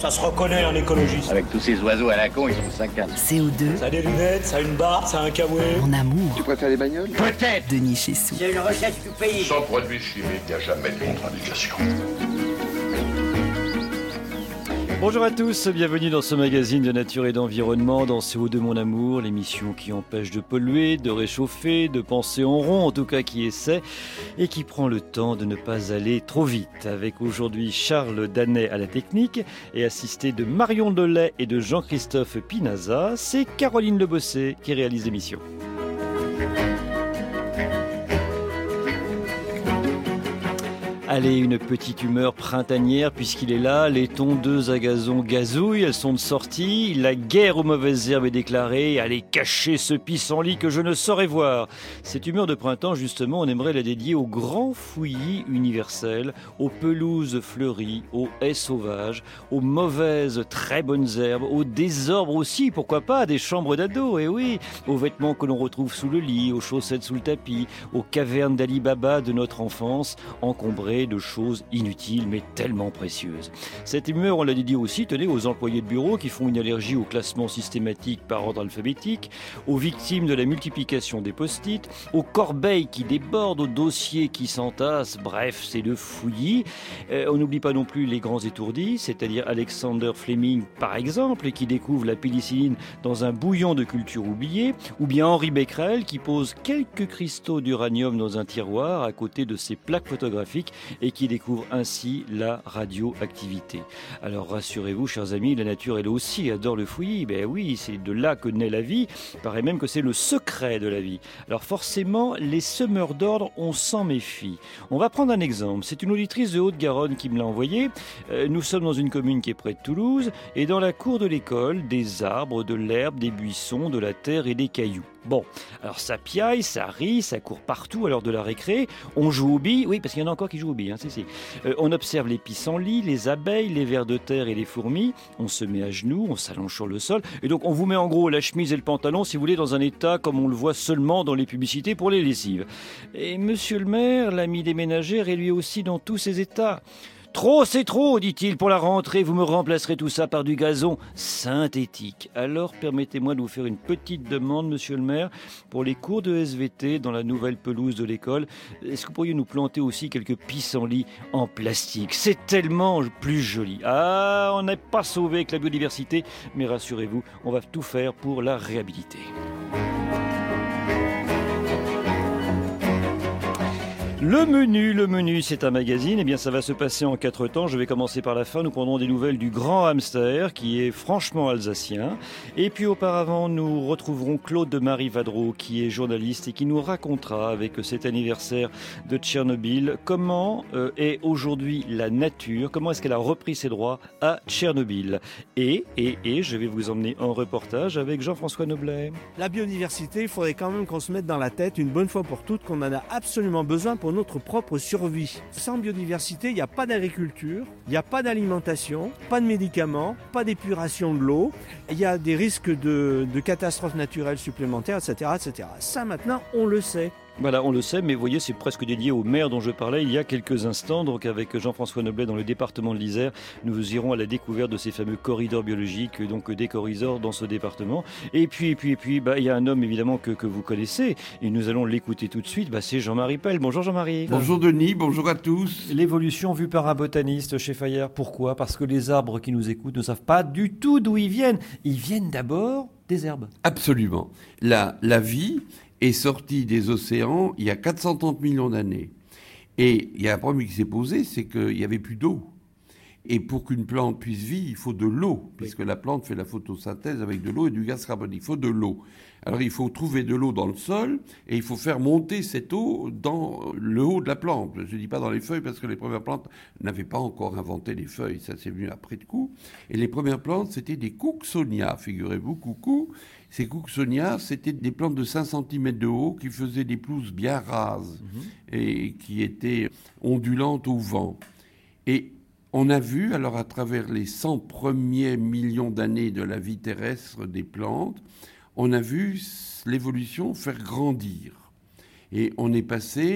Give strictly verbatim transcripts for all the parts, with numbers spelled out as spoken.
Ça se reconnaît en écologiste. Avec tous ces oiseaux à la con, ils sont cinquante. C O deux. Ça a des lunettes, ça a une barbe, ça a un kawaii. En amour. Tu préfères les bagnoles? Peut-être. Denis Chessou. C'est une recette du pays. Sans produits chimiques, il n'y a jamais de contre-indication. Bonjour à tous, bienvenue dans ce magazine de nature et d'environnement, dans C O deux Mon Amour, l'émission qui empêche de polluer, de réchauffer, de penser en rond, en tout cas qui essaie, et qui prend le temps de ne pas aller trop vite. Avec aujourd'hui Charles Danet à la technique, et assisté de Marion Delay et de Jean-Christophe Pinaza, c'est Caroline Lebossé qui réalise l'émission. Allez, une petite humeur printanière puisqu'il est là, les tondeuses à gazon gazouillent, elles sont de sortie, la guerre aux mauvaises herbes est déclarée, allez cacher ce pissenlit que je ne saurais voir. Cette humeur de printemps, justement, on aimerait la dédier aux grands fouillis universels, aux pelouses fleuries, aux haies sauvages, aux mauvaises très bonnes herbes, aux désordres aussi, pourquoi pas, des chambres d'ados, et oui, aux vêtements que l'on retrouve sous le lit, aux chaussettes sous le tapis, aux cavernes d'Ali Baba de notre enfance, encombrées de choses inutiles mais tellement précieuses. Cette humeur, on l'a dit aussi, tenez, aux employés de bureau qui font une allergie au classement systématique par ordre alphabétique, aux victimes de la multiplication des post-it, aux corbeilles qui débordent, aux dossiers qui s'entassent, bref, c'est le fouillis. Euh, on n'oublie pas non plus les grands étourdis, c'est-à-dire Alexander Fleming par exemple, qui découvre la pénicilline dans un bouillon de culture oubliée, ou bien Henri Becquerel qui pose quelques cristaux d'uranium dans un tiroir à côté de ses plaques photographiques et qui découvre ainsi la radioactivité. Alors rassurez-vous, chers amis, la nature elle aussi adore le fouillis. Ben oui, c'est de là que naît la vie. Il paraît même que c'est le secret de la vie. Alors forcément, les semeurs d'ordre, on s'en méfie. On va prendre un exemple. C'est une auditrice de Haute-Garonne qui me l'a envoyé. Euh, nous sommes dans une commune qui est près de Toulouse et dans la cour de l'école, des arbres, de l'herbe, des buissons, de la terre et des cailloux. Bon, alors ça piaille, ça rit, ça court partout à l'heure de la récré. On joue aux billes, oui, parce qu'il y en a encore qui jouent aux billes. Hein, si, si. Euh, on observe les pissenlits, les abeilles, les vers de terre et les fourmis. On se met à genoux, on s'allonge sur le sol. Et donc on vous met en gros la chemise et le pantalon, si vous voulez, dans un état comme on le voit seulement dans les publicités pour les lessives. Et monsieur le maire, l'ami des ménagères, est lui aussi dans tous ces états. Trop, c'est trop, dit-il, pour la rentrée, vous me remplacerez tout ça par du gazon synthétique. Alors, permettez-moi de vous faire une petite demande, monsieur le maire, pour les cours de S V T dans la nouvelle pelouse de l'école. Est-ce que vous pourriez nous planter aussi quelques pissenlits en plastique? C'est tellement plus joli. Ah, on n'est pas sauvé avec la biodiversité, mais rassurez-vous, on va tout faire pour la réhabiliter. Le menu, le menu, c'est un magazine. Eh bien, ça va se passer en quatre temps. Je vais commencer par la fin. Nous prendrons des nouvelles du grand hamster, qui est franchement alsacien. Et puis, auparavant, nous retrouverons Claude de Marie Vadreau, qui est journaliste et qui nous racontera, avec cet anniversaire de Tchernobyl, comment euh, est aujourd'hui la nature, comment est-ce qu'elle a repris ses droits à Tchernobyl. Et, et, et, je vais vous emmener en reportage avec Jean-François Noblet. La biodiversité, il faudrait quand même qu'on se mette dans la tête une bonne fois pour toutes qu'on en a absolument besoin pour notre propre survie. Sans biodiversité, il n'y a pas d'agriculture, il n'y a pas d'alimentation, pas de médicaments, pas d'épuration de l'eau, il y a des risques de, de catastrophes naturelles supplémentaires, et cetera, et cetera. Ça, maintenant, on le sait. Voilà, on le sait, mais vous voyez, c'est presque dédié au maire dont je parlais il y a quelques instants. Donc avec Jean-François Noblet dans le département de l'Isère, nous irons à la découverte de ces fameux corridors biologiques, donc des corridors dans ce département. Et puis, et puis, et puis, bah, il y a un homme évidemment que, que vous connaissez, et nous allons l'écouter tout de suite, bah, c'est Jean-Marie Pell. Bonjour Jean-Marie. Bonjour Denis, bonjour à tous. L'évolution vue par un botaniste chez Fayard, pourquoi? Parce que les arbres qui nous écoutent ne savent pas du tout d'où ils viennent. Ils viennent d'abord des herbes. Absolument. La, la vie est sortie des océans il y a quatre cent trente millions d'années. Et il y a un problème qui s'est posé, c'est qu'il n'y avait plus d'eau. Et pour qu'une plante puisse vivre, il faut de l'eau, puisque la plante fait la photosynthèse avec de l'eau et du gaz carbonique. Il faut de l'eau. Alors il faut trouver de l'eau dans le sol et il faut faire monter cette eau dans le haut de la plante. Je ne dis pas dans les feuilles parce que les premières plantes n'avaient pas encore inventé les feuilles, ça c'est venu après de coup. Et les premières plantes, c'était des Cooksonia, figurez-vous, coucou. Ces Cooksonia, c'était des plantes de cinq centimètres de haut qui faisaient des pelouses bien rases mmh. et qui étaient ondulantes au vent. Et on a vu, alors à travers les cent premiers millions d'années de la vie terrestre des plantes, on a vu l'évolution faire grandir. Et on est passé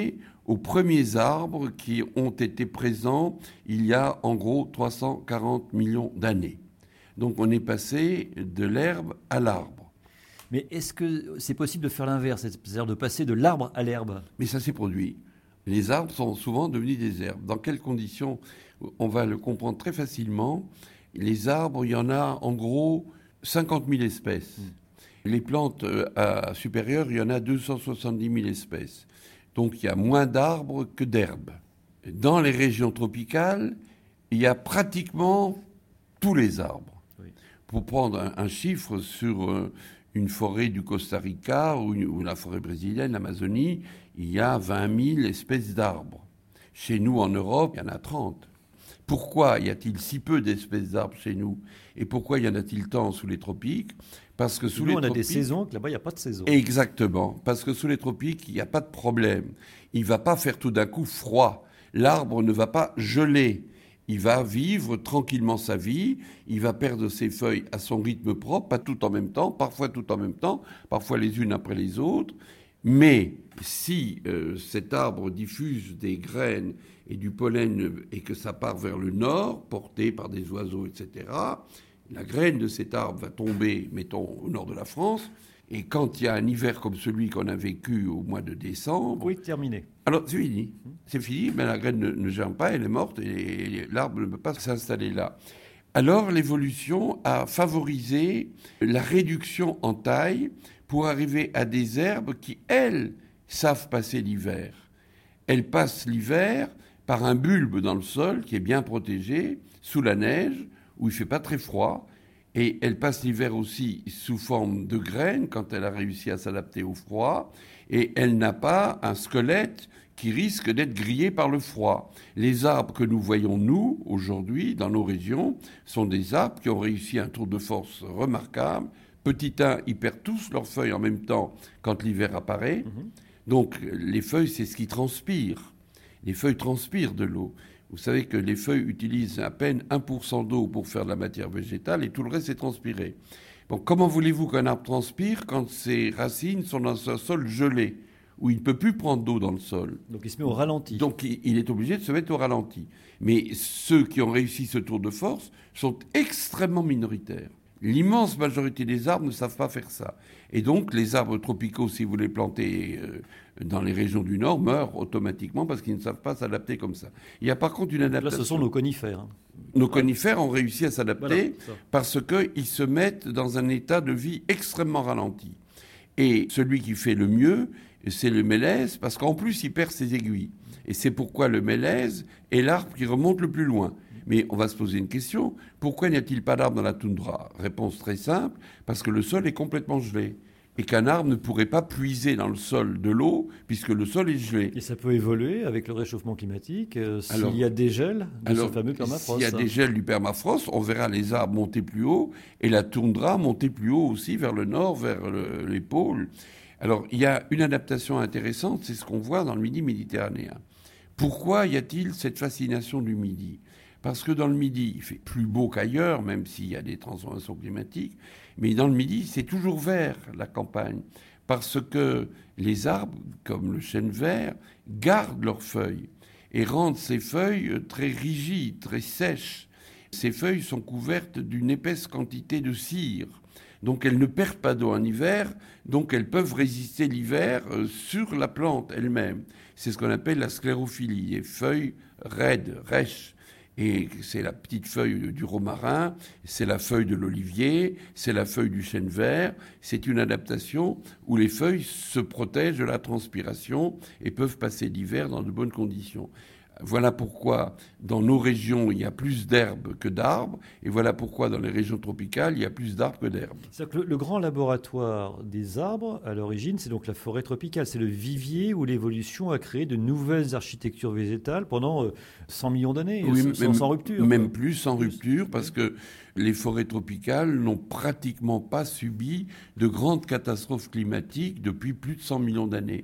aux premiers arbres qui ont été présents il y a en gros trois cent quarante millions d'années. Donc on est passé de l'herbe à l'arbre. Mais est-ce que c'est possible de faire l'inverse, c'est-à-dire de passer de l'arbre à l'herbe ? Mais ça s'est produit. Les arbres sont souvent devenus des herbes. Dans quelles conditions ? On va le comprendre très facilement. Les arbres, il y en a en gros cinquante mille espèces. Mmh. Les plantes à supérieures, il y en a deux cent soixante-dix mille espèces. Donc il y a moins d'arbres que d'herbes. Dans les régions tropicales, il y a pratiquement tous les arbres. Oui. Pour prendre un, un chiffre sur euh, une forêt du Costa Rica ou, une, ou la forêt brésilienne, l'Amazonie, il y a vingt mille espèces d'arbres. Chez nous, en Europe, il y en a trente. Pourquoi y a-t-il si peu d'espèces d'arbres chez nous ? Et pourquoi y en a-t-il tant sous les tropiques ? Parce que sous nous, les on a tropiques, des saisons, que là-bas, il n'y a pas de saison. Exactement. Parce que sous les tropiques, il n'y a pas de problème. Il ne va pas faire tout d'un coup froid. L'arbre ne va pas geler. Il va vivre tranquillement sa vie. Il va perdre ses feuilles à son rythme propre, pas tout en même temps, parfois tout en même temps, parfois les unes après les autres. Mais si euh, cet arbre diffuse des graines et du pollen et que ça part vers le nord, porté par des oiseaux, et cetera, la graine de cet arbre va tomber, mettons, au nord de la France. Et quand il y a un hiver comme celui qu'on a vécu au mois de décembre... Oui, terminé. Alors, c'est fini. C'est fini, mais la graine ne, ne germe pas, elle est morte et l'arbre ne peut pas s'installer là. Alors, l'évolution a favorisé la réduction en taille pour arriver à des herbes qui, elles, savent passer l'hiver. Elles passent l'hiver par un bulbe dans le sol qui est bien protégé, sous la neige, où il ne fait pas très froid. Et elle passe l'hiver aussi sous forme de graines quand elle a réussi à s'adapter au froid. Et elle n'a pas un squelette qui risque d'être grillé par le froid. Les arbres que nous voyons, nous, aujourd'hui, dans nos régions, sont des arbres qui ont réussi un tour de force remarquable. Petit un, ils perdent tous leurs feuilles en même temps quand l'hiver apparaît. Mmh. Donc les feuilles, c'est ce qui transpire. Les feuilles transpirent de l'eau. Vous savez que les feuilles utilisent à peine un pour cent d'eau pour faire de la matière végétale et tout le reste est transpiré. Bon, comment voulez-vous qu'un arbre transpire quand ses racines sont dans un sol gelé, où il ne peut plus prendre d'eau dans le sol ? Donc il se met au ralenti. Donc il est obligé de se mettre au ralenti. Mais ceux qui ont réussi ce tour de force sont extrêmement minoritaires. L'immense majorité des arbres ne savent pas faire ça. Et donc, les arbres tropicaux, si vous les plantez euh, dans les régions du Nord, meurent automatiquement parce qu'ils ne savent pas s'adapter comme ça. Il y a par contre une adaptation. Là, ce sont nos conifères. Hein. Nos conifères ont réussi à s'adapter voilà, parce qu'ils se mettent dans un état de vie extrêmement ralenti. Et celui qui fait le mieux, c'est le mélèze, parce qu'en plus, il perd ses aiguilles. Et c'est pourquoi le mélèze est l'arbre qui remonte le plus loin. Mais on va se poser une question, pourquoi n'y a-t-il pas d'arbre dans la toundra ? Réponse très simple, parce que le sol est complètement gelé. Et qu'un arbre ne pourrait pas puiser dans le sol de l'eau, puisque le sol est gelé. Et ça peut évoluer avec le réchauffement climatique, euh, s'il alors, y a des gels de alors, ce fameux permafrost. S'il y a des gels du permafrost, on verra les arbres monter plus haut, et la toundra monter plus haut aussi, vers le nord, vers le, les pôles. Alors, il y a une adaptation intéressante, c'est ce qu'on voit dans le Midi méditerranéen. Pourquoi y a-t-il cette fascination du Midi ? Parce que dans le Midi, il fait plus beau qu'ailleurs, même s'il y a des transformations climatiques. Mais dans le Midi, c'est toujours vert, la campagne. Parce que les arbres, comme le chêne vert, gardent leurs feuilles et rendent ces feuilles très rigides, très sèches. Ces feuilles sont couvertes d'une épaisse quantité de cire. Donc elles ne perdent pas d'eau en hiver, donc elles peuvent résister l'hiver sur la plante elle-même. C'est ce qu'on appelle la sclérophylie, les feuilles raides, rêches. Et c'est la petite feuille du romarin, c'est la feuille de l'olivier, c'est la feuille du chêne vert. C'est une adaptation où les feuilles se protègent de la transpiration et peuvent passer l'hiver dans de bonnes conditions. Voilà pourquoi dans nos régions, il y a plus d'herbes que d'arbres, et voilà pourquoi dans les régions tropicales, il y a plus d'arbres que d'herbes. C'est-à-dire que le, le grand laboratoire des arbres, à l'origine, c'est donc la forêt tropicale. C'est le vivier où l'évolution a créé de nouvelles architectures végétales pendant euh, cent millions d'années, oui, sans, même, sans rupture. Même quoi. plus sans rupture, parce que les forêts tropicales n'ont pratiquement pas subi de grandes catastrophes climatiques depuis plus de cent millions d'années.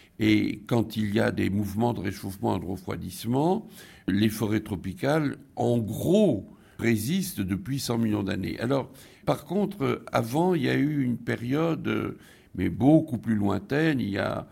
Et quand il y a des mouvements de réchauffement et de refroidissement, les forêts tropicales, en gros, résistent depuis cent millions d'années. Alors, par contre, avant, il y a eu une période, mais beaucoup plus lointaine, il y a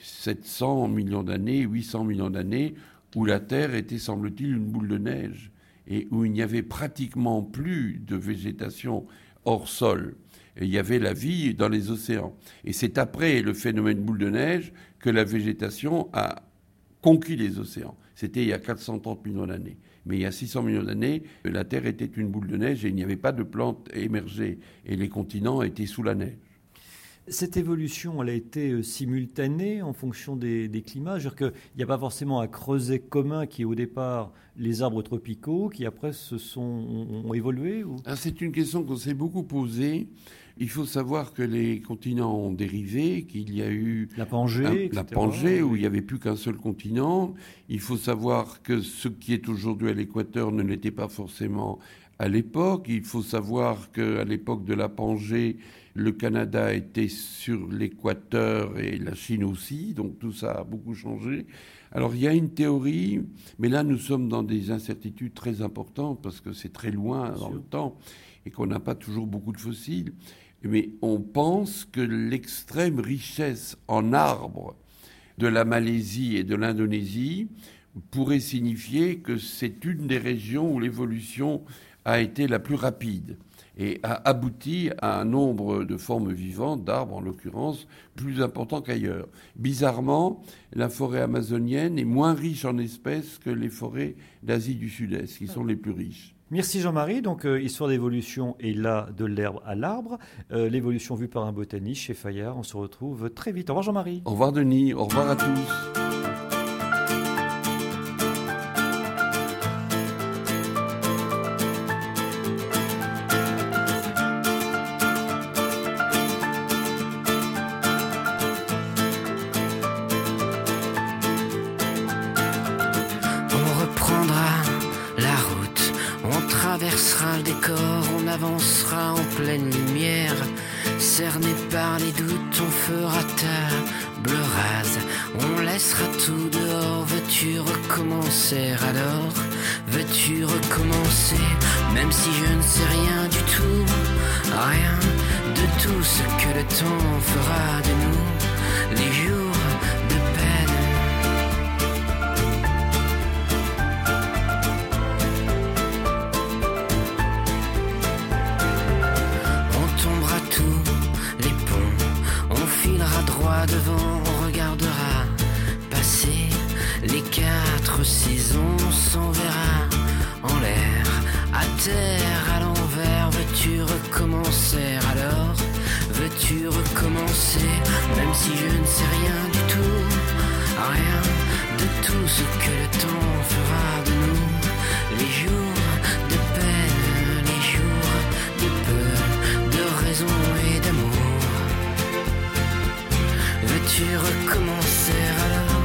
sept cents millions d'années, huit cents millions d'années, où la Terre était, semble-t-il, une boule de neige et où il n'y avait pratiquement plus de végétation hors sol. Et il y avait la vie dans les océans. Et c'est après le phénomène boule de neige que la végétation a conquis les océans. C'était il y a quatre cent trente millions d'années. Mais il y a six cents millions d'années, la Terre était une boule de neige et il n'y avait pas de plantes émergées. Et les continents étaient sous la neige. Cette évolution, elle a été simultanée en fonction des, des climats. Je veux dire qu'il n'y a pas forcément un creuset commun qui est au départ les arbres tropicaux, qui après se sont, ont, ont évolué ou... Ah, c'est une question qu'on s'est beaucoup posée. Il faut savoir que les continents ont dérivé, qu'il y a eu la Pangée, un, et cetera, la Pangée où oui. il n'y avait plus qu'un seul continent. Il faut savoir que ce qui est aujourd'hui à l'équateur ne l'était pas forcément à l'époque. Il faut savoir qu'à l'époque de la Pangée, le Canada était sur l'équateur et la Chine aussi, donc tout ça a beaucoup changé. Alors il y a une théorie, mais là nous sommes dans des incertitudes très importantes parce que c'est très loin dans le temps et qu'on n'a pas toujours beaucoup de fossiles. Mais on pense que l'extrême richesse en arbres de la Malaisie et de l'Indonésie pourrait signifier que c'est une des régions où l'évolution a été la plus rapide et a abouti à un nombre de formes vivantes, d'arbres en l'occurrence, plus important qu'ailleurs. Bizarrement, la forêt amazonienne est moins riche en espèces que les forêts d'Asie du Sud-Est, qui sont les plus riches. Merci Jean-Marie. Donc, euh, histoire d'évolution et là, de l'herbe à l'arbre. Euh, l'évolution vue par un botaniste chez Fayard. On se retrouve très vite. Au revoir Jean-Marie. Au revoir Denis. Au revoir à tous. traversera le décor, on avancera en pleine lumière. Cerné par les doutes, on fera table rase. On laissera tout dehors, veux-tu recommencer alors? Veux-tu recommencer, même si je ne sais rien du tout? Rien de tout ce que le temps fera de nous. Les jours de peine. On tombera tous les ponts, on filera droit devant, on regardera passer les quatre saisons, on s'enverra en l'air, à terre, à l'envers. Veux-tu recommencer alors? Veux-tu recommencer, même si je ne sais rien du tout? Rien de tout ce que le temps fera de nous. Les jours de peine, les jours de peu, de raison et d'amour. Veux-tu recommencer alors?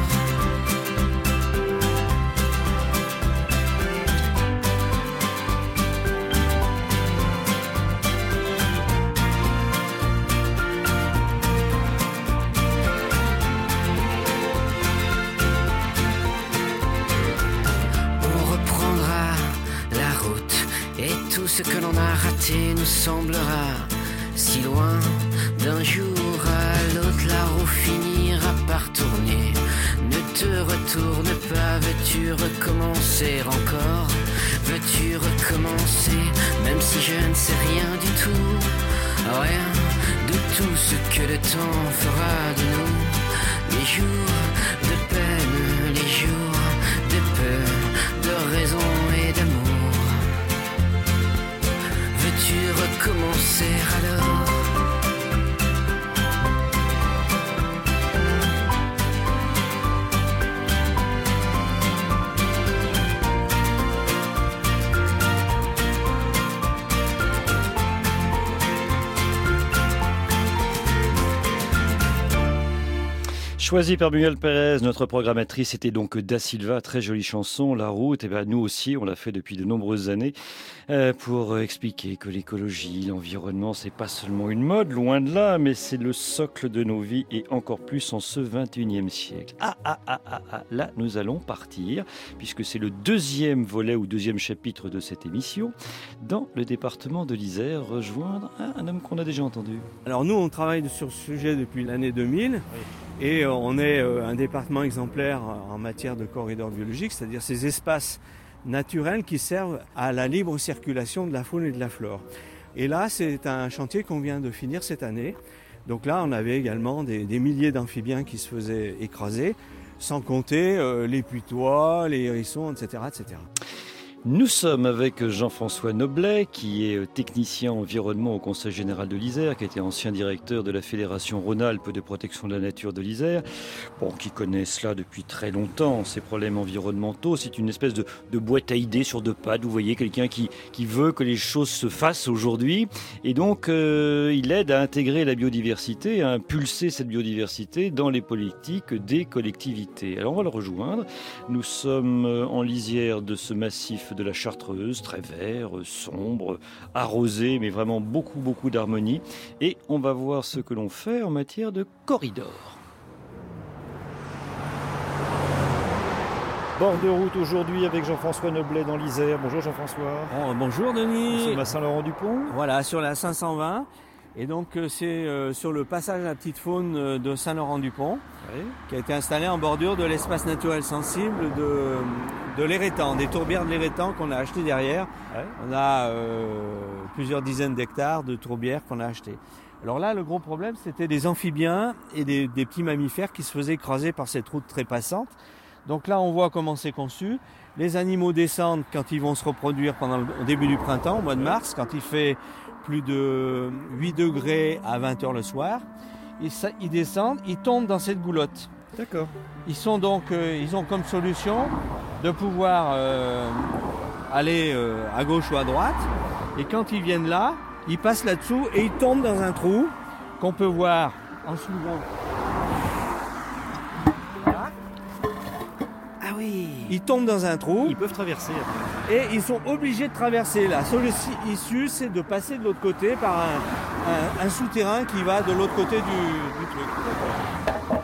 Ce que l'on a raté nous semblera si loin. D'un jour à l'autre, la roue finira par tourner. Ne te retourne pas, veux-tu recommencer encore? Veux-tu recommencer, même si je ne sais rien du tout? Rien de tout ce que le temps fera de nous. Les jours de peine, les jours de peu, de raison et d'amour. Veux-tu recommencer alors? Choisi par Muriel Pérez, notre programmatrice était donc Da Silva, très jolie chanson, La Route. Et ben nous aussi, on l'a fait depuis de nombreuses années euh, pour expliquer que l'écologie, l'environnement, c'est pas seulement une mode, loin de là, mais c'est le socle de nos vies et encore plus en ce vingt et unième siècle. Ah ah ah ah ah, là nous allons partir puisque c'est le deuxième volet ou deuxième chapitre de cette émission dans le département de l'Isère, rejoindre un, un homme qu'on a déjà entendu. Alors nous, on travaille sur ce sujet depuis l'année deux mille. Oui. Et on est un département exemplaire en matière de corridors biologiques, c'est-à-dire ces espaces naturels qui servent à la libre circulation de la faune et de la flore. Et là, c'est un chantier qu'on vient de finir cette année. Donc là, on avait également des, des milliers d'amphibiens qui se faisaient écraser, sans compter euh, les putois, les hérissons, et cetera, et cetera. Nous sommes avec Jean-François Noblet, qui est technicien environnement au Conseil général de l'Isère, qui était ancien directeur de la Fédération Rhône-Alpes de protection de la nature de l'Isère, bon, qui connaît cela depuis très longtemps, ces problèmes environnementaux. C'est une espèce de, de boîte à idées sur deux pattes. Vous voyez, quelqu'un qui, qui veut que les choses se fassent aujourd'hui. Et donc, euh, il aide à intégrer la biodiversité, à impulser cette biodiversité dans les politiques des collectivités. Alors, on va le rejoindre. Nous sommes en lisière de ce massif de la Chartreuse, très vert, sombre, arrosé, mais vraiment beaucoup, beaucoup d'harmonie. Et on va voir ce que l'on fait en matière de corridors. Bord de route aujourd'hui avec Jean-François Noblet dans l'Isère. Bonjour Jean-François. Oh, bonjour Denis. Nous sommes à Saint-Laurent-du-Pont. Voilà, sur la cinq cent vingt. Et donc c'est euh, sur le passage à la petite faune de Saint-Laurent-du-Pont, oui, qui a été installé en bordure de l'espace naturel sensible de, de l'Érétan, des tourbières de l'Érétan qu'on a acheté derrière. Oui. On a euh, plusieurs dizaines d'hectares de tourbières qu'on a acheté. Alors là, le gros problème, c'était des amphibiens et des, des petits mammifères qui se faisaient écraser par cette route très passante. Donc là, on voit comment c'est conçu. Les animaux descendent quand ils vont se reproduire pendant le, au début du printemps, au mois de mars, quand il fait plus de huit degrés à vingt heures le soir. Ils, ils descendent, ils tombent dans cette goulotte. D'accord. Ils sont donc, euh, ils ont comme solution de pouvoir euh, aller euh, à gauche ou à droite. Et quand ils viennent là, ils passent là-dessous et ils tombent dans un trou qu'on peut voir en suivant. Ah oui. Ils tombent dans un trou. Ils peuvent traverser après. Et ils sont obligés de traverser. La solution issue, c'est de passer de l'autre côté par un, un, un souterrain qui va de l'autre côté du, du truc.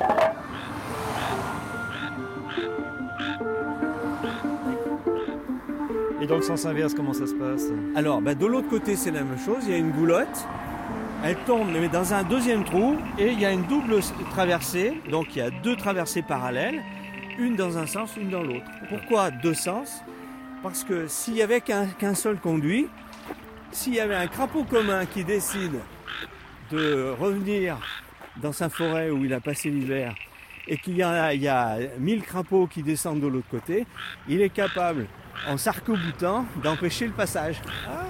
Et dans le sens inverse, comment ça se passe? Alors, bah, de l'autre côté, c'est la même chose. Il y a une goulotte. Elle tombe mais dans un deuxième trou. Et il y a une double traversée. Donc, il y a deux traversées parallèles. Une dans un sens, une dans l'autre. Pourquoi deux sens? Parce que s'il n'y avait qu'un, qu'un seul conduit, s'il y avait un crapaud commun qui décide de revenir dans sa forêt où il a passé l'hiver et qu'il y a, il y a mille crapauds qui descendent de l'autre côté, il est capable, en s'arc-boutant, d'empêcher le passage. Ah.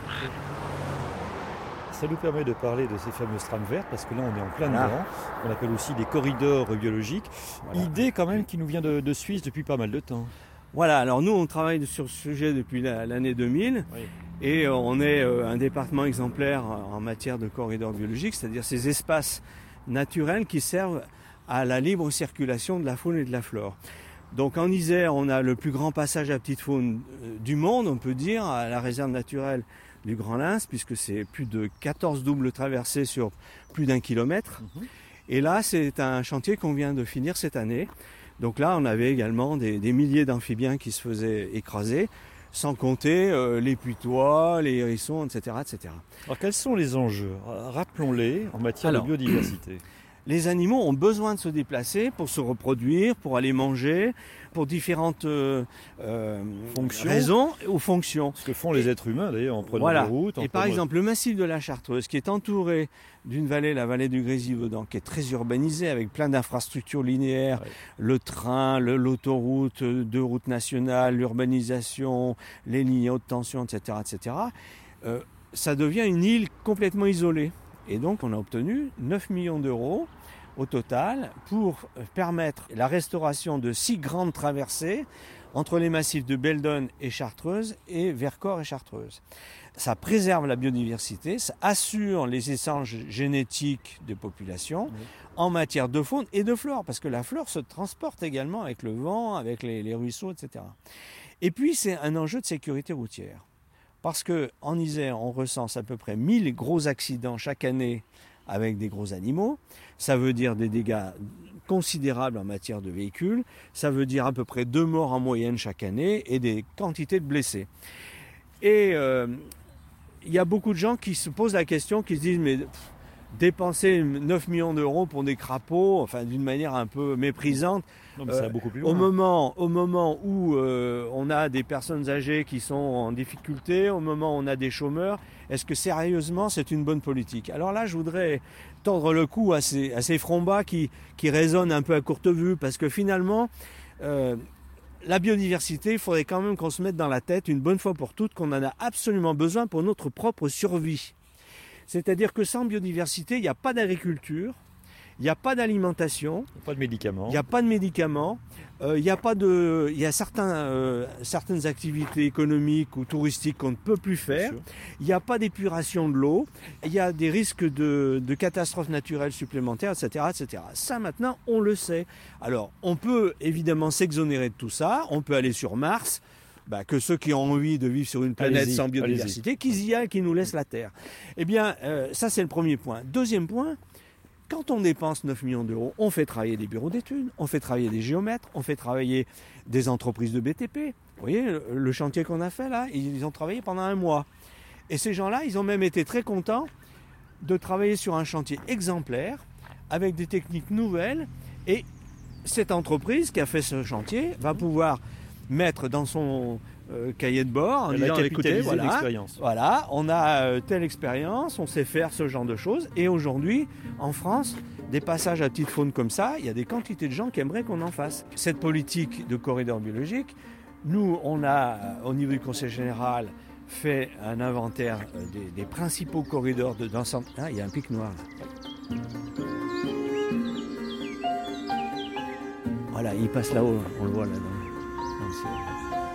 Ça nous permet de parler de ces fameuses trames vertes, parce que là on est en plein dedans, ah. On appelle aussi des corridors biologiques. Voilà. Idée quand même qui nous vient de, de Suisse depuis pas mal de temps. Voilà, alors nous on travaille sur ce sujet depuis la, l'année deux mille, oui. Et on est un département exemplaire en matière de corridors biologiques, c'est-à-dire ces espaces naturels qui servent à la libre circulation de la faune et de la flore. Donc en Isère, on a le plus grand passage à petite faune du monde, on peut dire, à la réserve naturelle du Grand Lens, puisque c'est plus de quatorze doubles traversées sur plus d'un kilomètre. Mmh. Et là, c'est un chantier qu'on vient de finir cette année. Donc là, on avait également des, des milliers d'amphibiens qui se faisaient écraser, sans compter euh, les putois, les hérissons, et cetera, et cetera. Alors quels sont les enjeux? Rappelons-les en matière Alors, de biodiversité. Les animaux ont besoin de se déplacer pour se reproduire, pour aller manger, pour différentes euh, euh, fonctions. raisons ou fonctions. Ce que font les êtres humains d'ailleurs en prenant voilà. des routes. En Et par exemple, le massif de la Chartreuse, qui est entouré d'une vallée, la vallée du Grésivaudan, qui est très urbanisée avec plein d'infrastructures linéaires, ouais. Le train, le, l'autoroute, deux routes nationales, l'urbanisation, les lignes à haute tension, et cetera, et cetera. Euh, ça devient une île complètement isolée. Et donc on a obtenu neuf millions d'euros au total pour permettre la restauration de six grandes traversées entre les massifs de Beldon et Chartreuse et Vercors et Chartreuse. Ça préserve la biodiversité, ça assure les échanges génétiques des populations oui. en matière de faune et de flore, parce que la flore se transporte également avec le vent, avec les, les ruisseaux, et cetera. Et puis c'est un enjeu de sécurité routière. Parce qu'en Isère, on recense à peu près mille gros accidents chaque année avec des gros animaux. Ça veut dire des dégâts considérables en matière de véhicules. Ça veut dire à peu près deux morts en moyenne chaque année et des quantités de blessés. Et il euh, y a beaucoup de gens qui se posent la question, qui se disent « mais pff, dépenser neuf millions d'euros pour des crapauds, enfin d'une manière un peu méprisante. Non, mais ça va beaucoup plus Au loin. moment, au moment où euh, on a des personnes âgées qui sont en difficulté, au moment où on a des chômeurs, est-ce que sérieusement c'est une bonne politique? Alors là, je voudrais tordre le cou à ces, à ces fronts bas qui, qui résonnent un peu à courte vue, parce que finalement, euh, la biodiversité, il faudrait quand même qu'on se mette dans la tête une bonne fois pour toutes qu'on en a absolument besoin pour notre propre survie. C'est-à-dire que sans biodiversité, il n'y a pas d'agriculture, il n'y a pas d'alimentation, Pas de médicaments. il n'y a pas de médicaments, euh, il y a pas de, il y a certains, euh, certaines activités économiques ou touristiques qu'on ne peut plus faire. Bien sûr. Il n'y a pas d'épuration de l'eau. Il y a des risques de, de catastrophes naturelles supplémentaires, et cetera, et cetera. Ça, maintenant, on le sait. Alors, on peut évidemment s'exonérer de tout ça. On peut aller sur Mars. Bah, que ceux qui ont envie de vivre sur une planète Allez-y, sans biodiversité, qu'ils y aillent, qu'ils nous laissent la Terre. Eh bien, euh, ça, c'est le premier point. Deuxième point, quand on dépense neuf millions d'euros, on fait travailler des bureaux d'études, on fait travailler des géomètres, on fait travailler des entreprises de B T P. Vous voyez, le, le chantier qu'on a fait là, ils ont travaillé pendant un mois. Et ces gens-là, ils ont même été très contents de travailler sur un chantier exemplaire, avec des techniques nouvelles. Et cette entreprise qui a fait ce chantier va pouvoir mettre dans son euh, cahier de bord en Elle a disant, capitalisé écoutez, voilà, l'expérience. voilà, on a euh, telle expérience, on sait faire ce genre de choses. Et aujourd'hui, en France, des passages à petite faune comme ça, il y a des quantités de gens qui aimeraient qu'on en fasse. Cette politique de corridor biologique, nous, on a, au niveau du Conseil général, fait un inventaire euh, des, des principaux corridors de d'ensemble. Ah, il y a un pic noir là. Voilà, il passe là-haut, on le voit là dans, dans le ciel.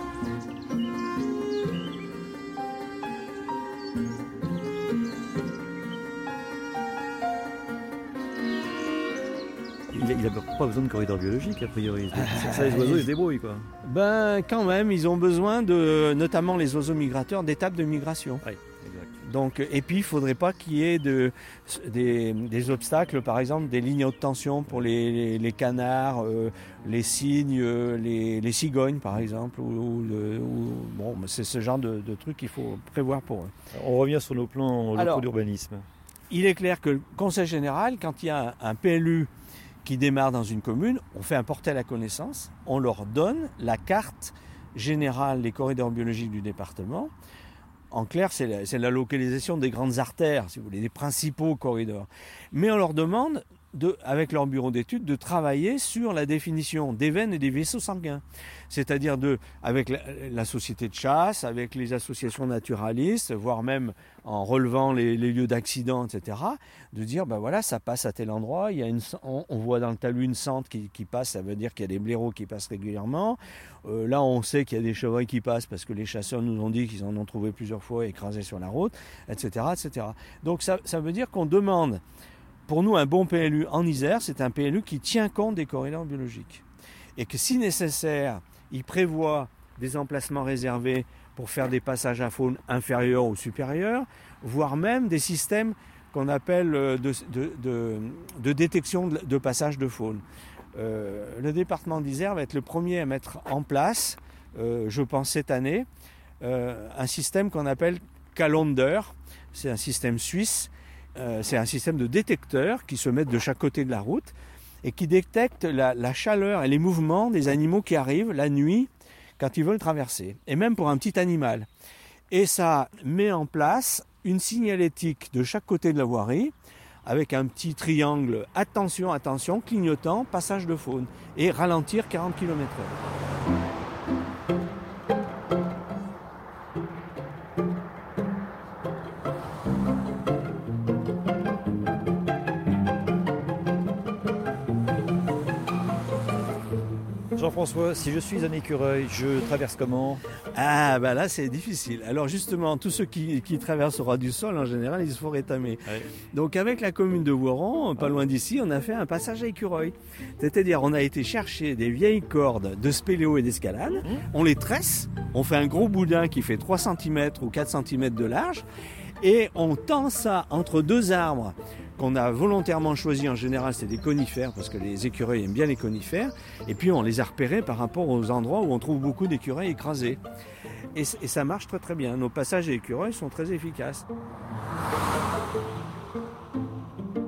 Il n'a pas besoin de corridor biologique, a priori. Ça, ça, les oiseaux, ils se débrouillent, quoi. Ben, quand même, ils ont besoin de, notamment les oiseaux migrateurs, d'étapes de migration. Oui, exact. Donc, et puis, il ne faudrait pas qu'il y ait de, des, des obstacles, par exemple, des lignes haute tension pour les, les, les canards, euh, les cygnes, euh, les, les cigognes, par exemple. Ou, ou le, ou, bon, c'est ce genre de, de trucs qu'il faut prévoir pour eux. Alors, on revient sur nos plans locaux Alors, d'urbanisme. Il est clair que le Conseil général, quand il y a un, un P L U qui démarre dans une commune, on fait un porté à la connaissance, on leur donne la carte générale des corridors biologiques du département. En clair, c'est la, c'est la localisation des grandes artères, si vous voulez, des principaux corridors. Mais on leur demande, de, avec leur bureau d'études, de travailler sur la définition des veines et des vaisseaux sanguins. C'est-à-dire de, avec la, la société de chasse, avec les associations naturalistes, voire même en relevant les, les lieux d'accident, et cetera, de dire, ben voilà, ça passe à tel endroit, il y a une, on, on voit dans le talus une sente qui, qui passe, ça veut dire qu'il y a des blaireaux qui passent régulièrement. Euh, là, on sait qu'il y a des chevreuils qui passent parce que les chasseurs nous ont dit qu'ils en ont trouvé plusieurs fois écrasés sur la route, et cetera, et cetera. Donc ça, ça veut dire qu'on demande, pour nous, un bon P L U en Isère, c'est un P L U qui tient compte des corridors biologiques. Et que si nécessaire, il prévoit des emplacements réservés pour faire des passages à faune inférieurs ou supérieurs, voire même des systèmes qu'on appelle de, de, de, de détection de, de passage de faune. Euh, le département d'Isère va être le premier à mettre en place, euh, je pense cette année, euh, un système qu'on appelle Calonder. C'est un système suisse. Euh, c'est un système de détecteurs qui se mettent de chaque côté de la route et qui détectent la, la chaleur et les mouvements des animaux qui arrivent la nuit quand ils veulent traverser, et même pour un petit animal. Et ça met en place une signalétique de chaque côté de la voirie avec un petit triangle « attention, attention », clignotant, passage de faune, et ralentir quarante kilomètres heure. Jean-François, si je suis un écureuil, je traverse comment? Ah, ben là, c'est difficile. Alors justement, tous ceux qui, qui traversent au ras du sol, en général, ils se font rétamer. Ouais. Donc avec la commune de Voiron, pas loin d'ici, on a fait un passage à écureuil. C'est-à-dire, on a été chercher des vieilles cordes de spéléo et d'escalade, mmh. on les tresse, on fait un gros boudin qui fait trois centimètres ou quatre centimètres de large, et on tend ça entre deux arbres qu'on a volontairement choisi. En général, c'est des conifères, parce que les écureuils aiment bien les conifères, et puis on les a repérés par rapport aux endroits où on trouve beaucoup d'écureuils écrasés. Et, et ça marche très très bien. Nos passages à écureuils sont très efficaces.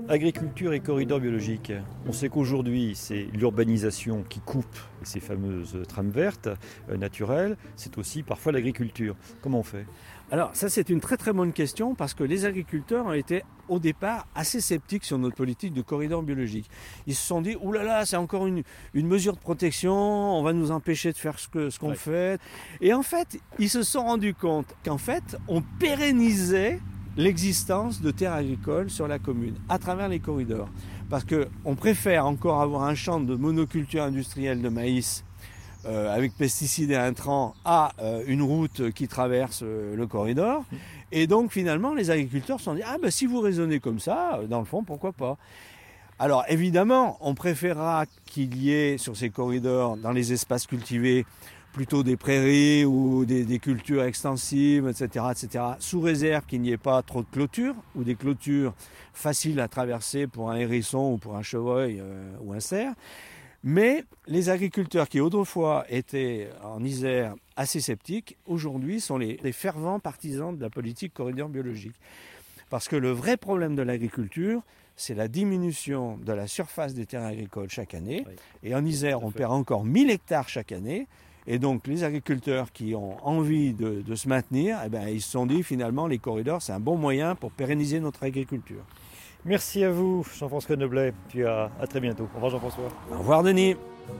Agriculture et corridors biologiques. On sait qu'aujourd'hui, c'est l'urbanisation qui coupe ces fameuses trames vertes euh, naturelles. C'est aussi parfois l'agriculture. Comment on fait ? Alors ça c'est une très très bonne question parce que les agriculteurs ont été au départ assez sceptiques sur notre politique de corridor biologique. Ils se sont dit « Ouh là là, c'est encore une, une mesure de protection, on va nous empêcher de faire ce, que, ce qu'on ouais. fait ». Et en fait, ils se sont rendus compte qu'en fait, on pérennisait l'existence de terres agricoles sur la commune à travers les corridors. Parce qu'on préfère encore avoir un champ de monoculture industrielle de maïs Euh, avec pesticides et intrants à euh, une route qui traverse euh, le corridor. Et donc finalement les agriculteurs se sont dit ah ben si vous raisonnez comme ça, dans le fond pourquoi pas. Alors évidemment on préférera qu'il y ait sur ces corridors dans les espaces cultivés plutôt des prairies ou des, des cultures extensives, et cetera, et cetera, sous réserve qu'il n'y ait pas trop de clôtures ou des clôtures faciles à traverser pour un hérisson ou pour un chevreuil euh, ou un cerf. Mais les agriculteurs qui autrefois étaient en Isère assez sceptiques, aujourd'hui sont les, les fervents partisans de la politique corridor biologique. Parce que le vrai problème de l'agriculture, c'est la diminution de la surface des terres agricoles chaque année. Oui. Et en Isère, on perd encore mille hectares chaque année. Et donc les agriculteurs qui ont envie de, de se maintenir, eh ben, ils se sont dit finalement les corridors, c'est un bon moyen pour pérenniser notre agriculture. Merci à vous, Jean-François Noblet. Puis à, à très bientôt. Au revoir, Jean-François. Au revoir, Denis.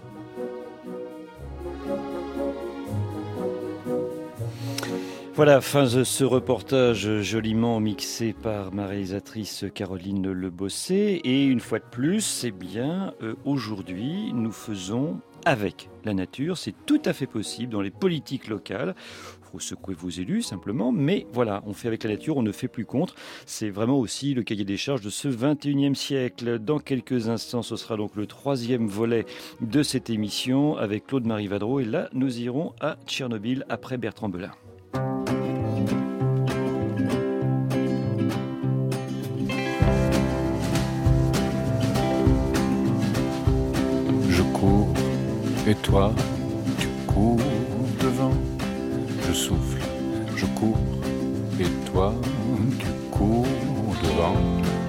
Voilà, fin de ce reportage joliment mixé par ma réalisatrice Caroline Lebossé. Et une fois de plus, eh bien, euh, aujourd'hui, nous faisons avec la nature. C'est tout à fait possible dans les politiques locales. Il faut secouer vos élus simplement, mais voilà, on fait avec la nature, on ne fait plus contre. C'est vraiment aussi le cahier des charges de ce vingt et unième siècle. Dans quelques instants, ce sera donc le troisième volet de cette émission avec Claude-Marie Vadreau. Et là, nous irons à Tchernobyl après Bertrand Belin. Je cours et toi, tu cours devant. Je souffle, je cours, et toi, tu cours devant.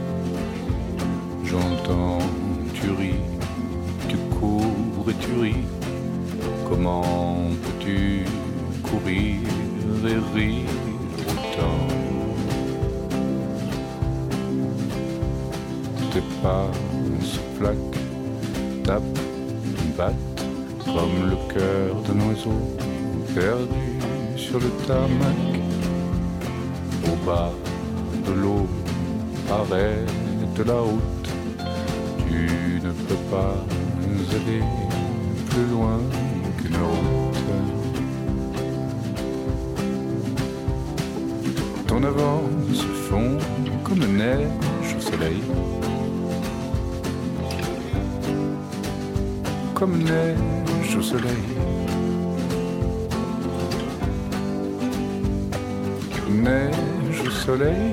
J'entends, tu ris, tu cours et tu ris. Comment peux-tu courir et rire autant? Tes pas se plaquent, tapent, battent comme le cœur d'un oiseau perdu sur le tarmac. Au bas de l'eau arrête la route. Tu ne peux pas aller plus loin qu'une route. Ton avance fond comme neige au soleil, comme neige au soleil. Neige au soleil.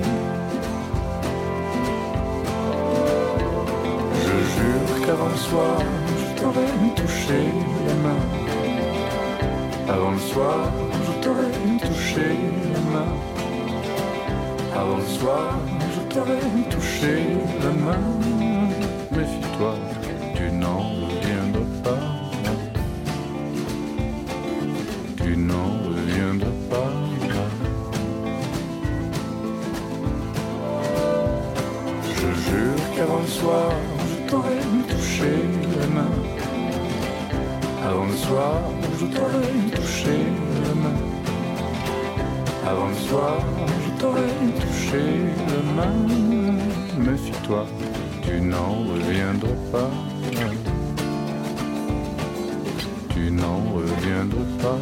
Je jure qu'avant le soir, je t'aurais touché la main. Avant le soir, je t'aurais touché la main. Avant le soir, je t'aurais touché la main. Méfie-toi, tu n'en reviendras pas. Tu n'en reviendras pas. Avant le soir, je t'aurais touché la main. Avant le soir, je t'aurais touché la main. Avant le soir, je t'aurais touché la main. Méfie-toi, tu n'en reviendras pas. Tu n'en reviendras pas.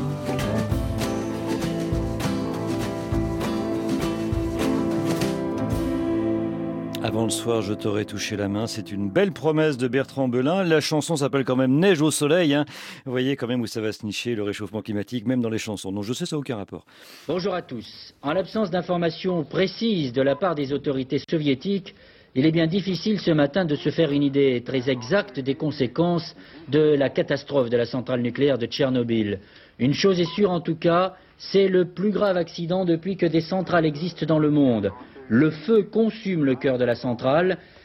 Avant le soir, je t'aurais touché la main. C'est une belle promesse de Bertrand Belin. La chanson s'appelle quand même Neige au soleil. Hein. Vous voyez quand même où ça va se nicher, le réchauffement climatique, même dans les chansons. Donc je sais, ça n'a aucun rapport. Bonjour à tous. En l'absence d'informations précises de la part des autorités soviétiques, il est bien difficile ce matin de se faire une idée très exacte des conséquences de la catastrophe de la centrale nucléaire de Tchernobyl. Une chose est sûre en tout cas, c'est le plus grave accident depuis que des centrales existent dans le monde. Le feu consume le cœur de la centrale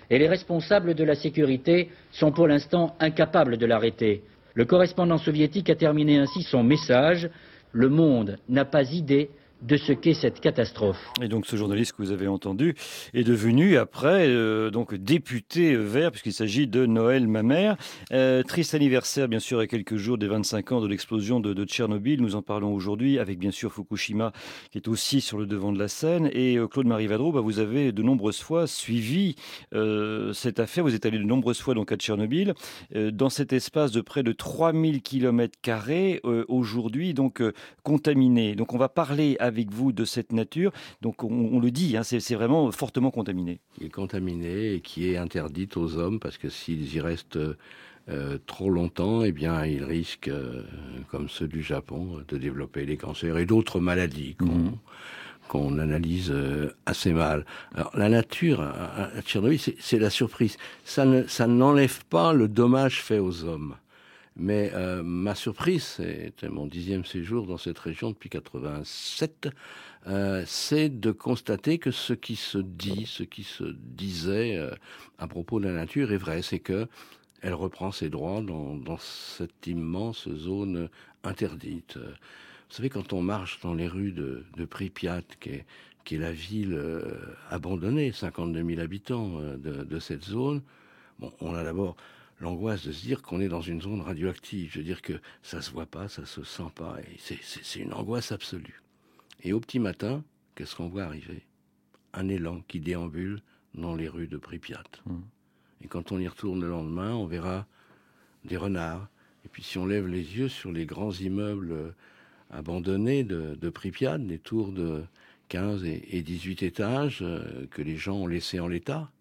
et les responsables de la sécurité sont pour l'instant incapables de l'arrêter. Le correspondant soviétique a terminé ainsi son message. Le monde n'a pas idée de ce qu'est cette catastrophe. Et donc ce journaliste que vous avez entendu est devenu après euh, donc député vert, puisqu'il s'agit de Noël Mamère. Euh, triste anniversaire bien sûr à quelques jours des vingt-cinq ans de l'explosion de, de Tchernobyl. Nous en parlons aujourd'hui avec bien sûr Fukushima qui est aussi sur le devant de la scène. Et euh, Claude-Marie Vadreau, bah, vous avez de nombreuses fois suivi euh, cette affaire. Vous êtes allé de nombreuses fois donc à Tchernobyl. Euh, dans cet espace de près de trois mille kilomètres carrés euh, aujourd'hui donc euh, contaminé. Donc on va parler à avec vous de cette nature. Donc on, on le dit, hein, c'est, c'est vraiment fortement contaminé. Il est contaminé et qui est interdite aux hommes parce que s'ils y restent euh, trop longtemps, eh bien ils risquent, euh, comme ceux du Japon, de développer des cancers et d'autres maladies qu'on, mmh. qu'on analyse euh, assez mal. Alors la nature à, à Tchernobyl, c'est, c'est la surprise. Ça, ne, ça n'enlève pas le dommage fait aux hommes. Mais euh, ma surprise, c'était mon dixième séjour dans cette région depuis quatre-vingt-sept, euh, c'est de constater que ce qui se dit, ce qui se disait euh, à propos de la nature est vrai, c'est que elle reprend ses droits dans, dans cette immense zone interdite. Vous savez, quand on marche dans les rues de, de Pripyat, qui est, qui est la ville euh, abandonnée, cinquante-deux mille habitants euh, de, de cette zone, bon, on a d'abord l'angoisse de se dire qu'on est dans une zone radioactive. Je veux dire que ça se voit pas, ça se sent pas. Et c'est, c'est, c'est une angoisse absolue. Et au petit matin, qu'est-ce qu'on voit arriver ? Un élan qui déambule dans les rues de Pripyat. Mmh. Et quand on y retourne le lendemain, on verra des renards. Et puis si on lève les yeux sur les grands immeubles abandonnés de, de Pripyat, des tours de quinze et dix-huit étages euh, que les gens ont laissés en l'état,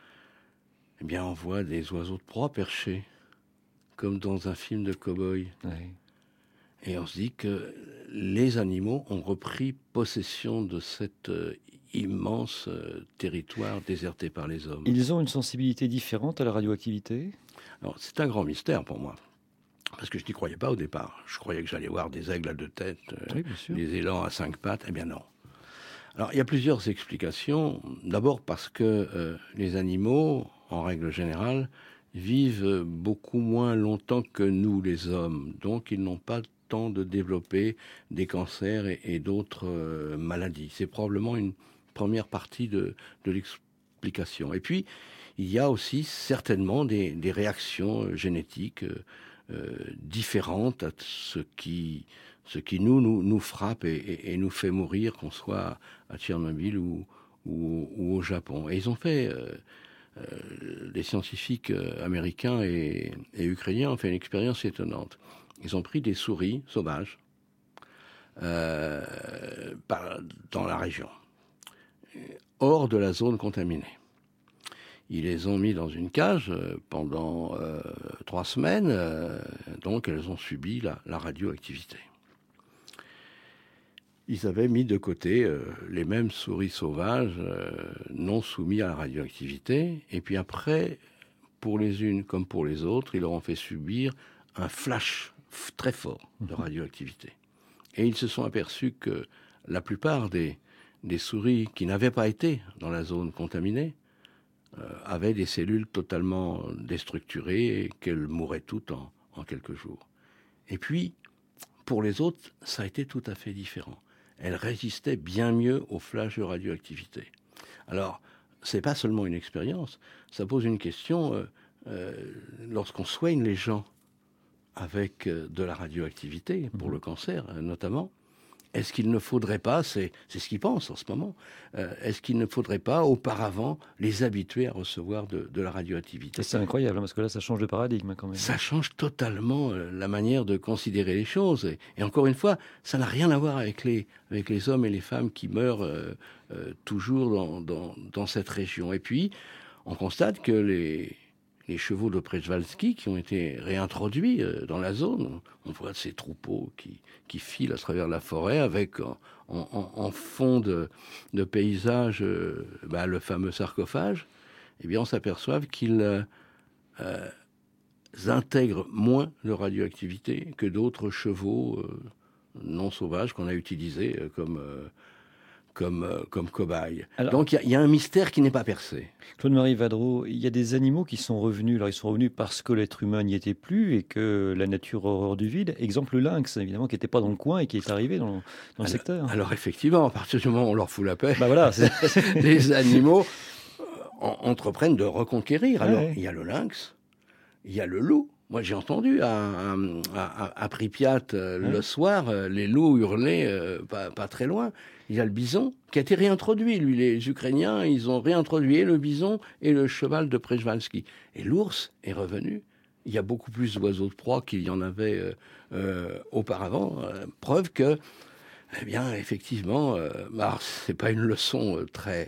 eh bien, on voit des oiseaux de proie perchés, comme dans un film de cow-boy. Oui. Et on se dit que les animaux ont repris possession de cet euh, immense euh, territoire déserté par les hommes. Ils ont une sensibilité différente à la radioactivité ? Alors, c'est un grand mystère pour moi, parce que je n'y croyais pas au départ. Je croyais que j'allais voir des aigles à deux têtes, euh, oui, des élans à cinq pattes. Eh bien non. Alors, il y a plusieurs explications. D'abord parce que euh, les animaux, en règle générale, vivent beaucoup moins longtemps que nous, les hommes. Donc, ils n'ont pas le temps de développer des cancers et, et d'autres euh, maladies. C'est probablement une première partie de, de l'explication. Et puis, il y a aussi certainement des, des réactions génétiques euh, différentes à ce qui, ce qui nous, nous, nous frappe et, et, et nous fait mourir, qu'on soit à Tchernobyl ou, ou, ou au Japon. Et ils ont fait... Euh, Euh, les scientifiques euh, américains et, et ukrainiens ont fait une expérience étonnante. Ils ont pris des souris sauvages euh, par, dans la région, hors de la zone contaminée. Ils les ont mis dans une cage euh, pendant euh, trois semaines, euh, donc elles ont subi la, la radioactivité. Ils avaient mis de côté euh, les mêmes souris sauvages euh, non soumises à la radioactivité. Et puis après, pour les unes comme pour les autres, ils leur ont fait subir un flash f- très fort de radioactivité. Et ils se sont aperçus que la plupart des, des souris qui n'avaient pas été dans la zone contaminée euh, avaient des cellules totalement déstructurées et qu'elles mouraient toutes en, en quelques jours. Et puis, pour les autres, ça a été tout à fait différent. Elle résistait bien mieux aux flashs de radioactivité. Alors, c'est pas seulement une expérience, ça pose une question. Euh, euh, lorsqu'on soigne les gens avec euh, de la radioactivité, pour mmh. le cancer euh, notamment, est-ce qu'il ne faudrait pas, c'est, c'est ce qu'ils pensent en ce moment, euh, est-ce qu'il ne faudrait pas auparavant les habituer à recevoir de, de la radioactivité ? C'est incroyable, hein, parce que là, ça change de paradigme quand même. Ça change totalement euh, la manière de considérer les choses. Et, et encore une fois, ça n'a rien à voir avec les, avec les hommes et les femmes qui meurent euh, euh, toujours dans, dans, dans cette région. Et puis, on constate que les... les chevaux de Przewalski qui ont été réintroduits euh, dans la zone. On voit ces troupeaux qui, qui filent à travers la forêt avec en, en, en fond de, de paysage euh, bah, le fameux sarcophage. Eh bien, on s'aperçoit qu'ils euh, euh, intègrent moins de radioactivité que d'autres chevaux euh, non sauvages qu'on a utilisés euh, comme... Euh, comme, euh, comme cobaye. Alors, Donc il y, y a un mystère qui n'est pas percé. Claude-Marie Vadreau, il y a des animaux qui sont revenus. Alors ils sont revenus parce que l'être humain n'y était plus et que la nature horreur du vide. Exemple le lynx, évidemment, qui n'était pas dans le coin et qui est arrivé dans, dans le alors, secteur. Alors effectivement, à partir du moment où on leur fout la paix, bah voilà, les animaux euh, entreprennent de reconquérir. Alors ouais. il y a le lynx, il y a le loup. Moi, j'ai entendu à, à, à Pripyat euh, ouais. le soir euh, les loups hurler euh, pas, pas très loin. Il y a le bison qui a été réintroduit. Lui, les Ukrainiens, ils ont réintroduit le bison et le cheval de Przewalski. Et l'ours est revenu. Il y a beaucoup plus d'oiseaux de proie qu'il y en avait euh, euh, auparavant. Euh, preuve que, eh bien, effectivement, euh, bah, c'est pas une leçon euh, très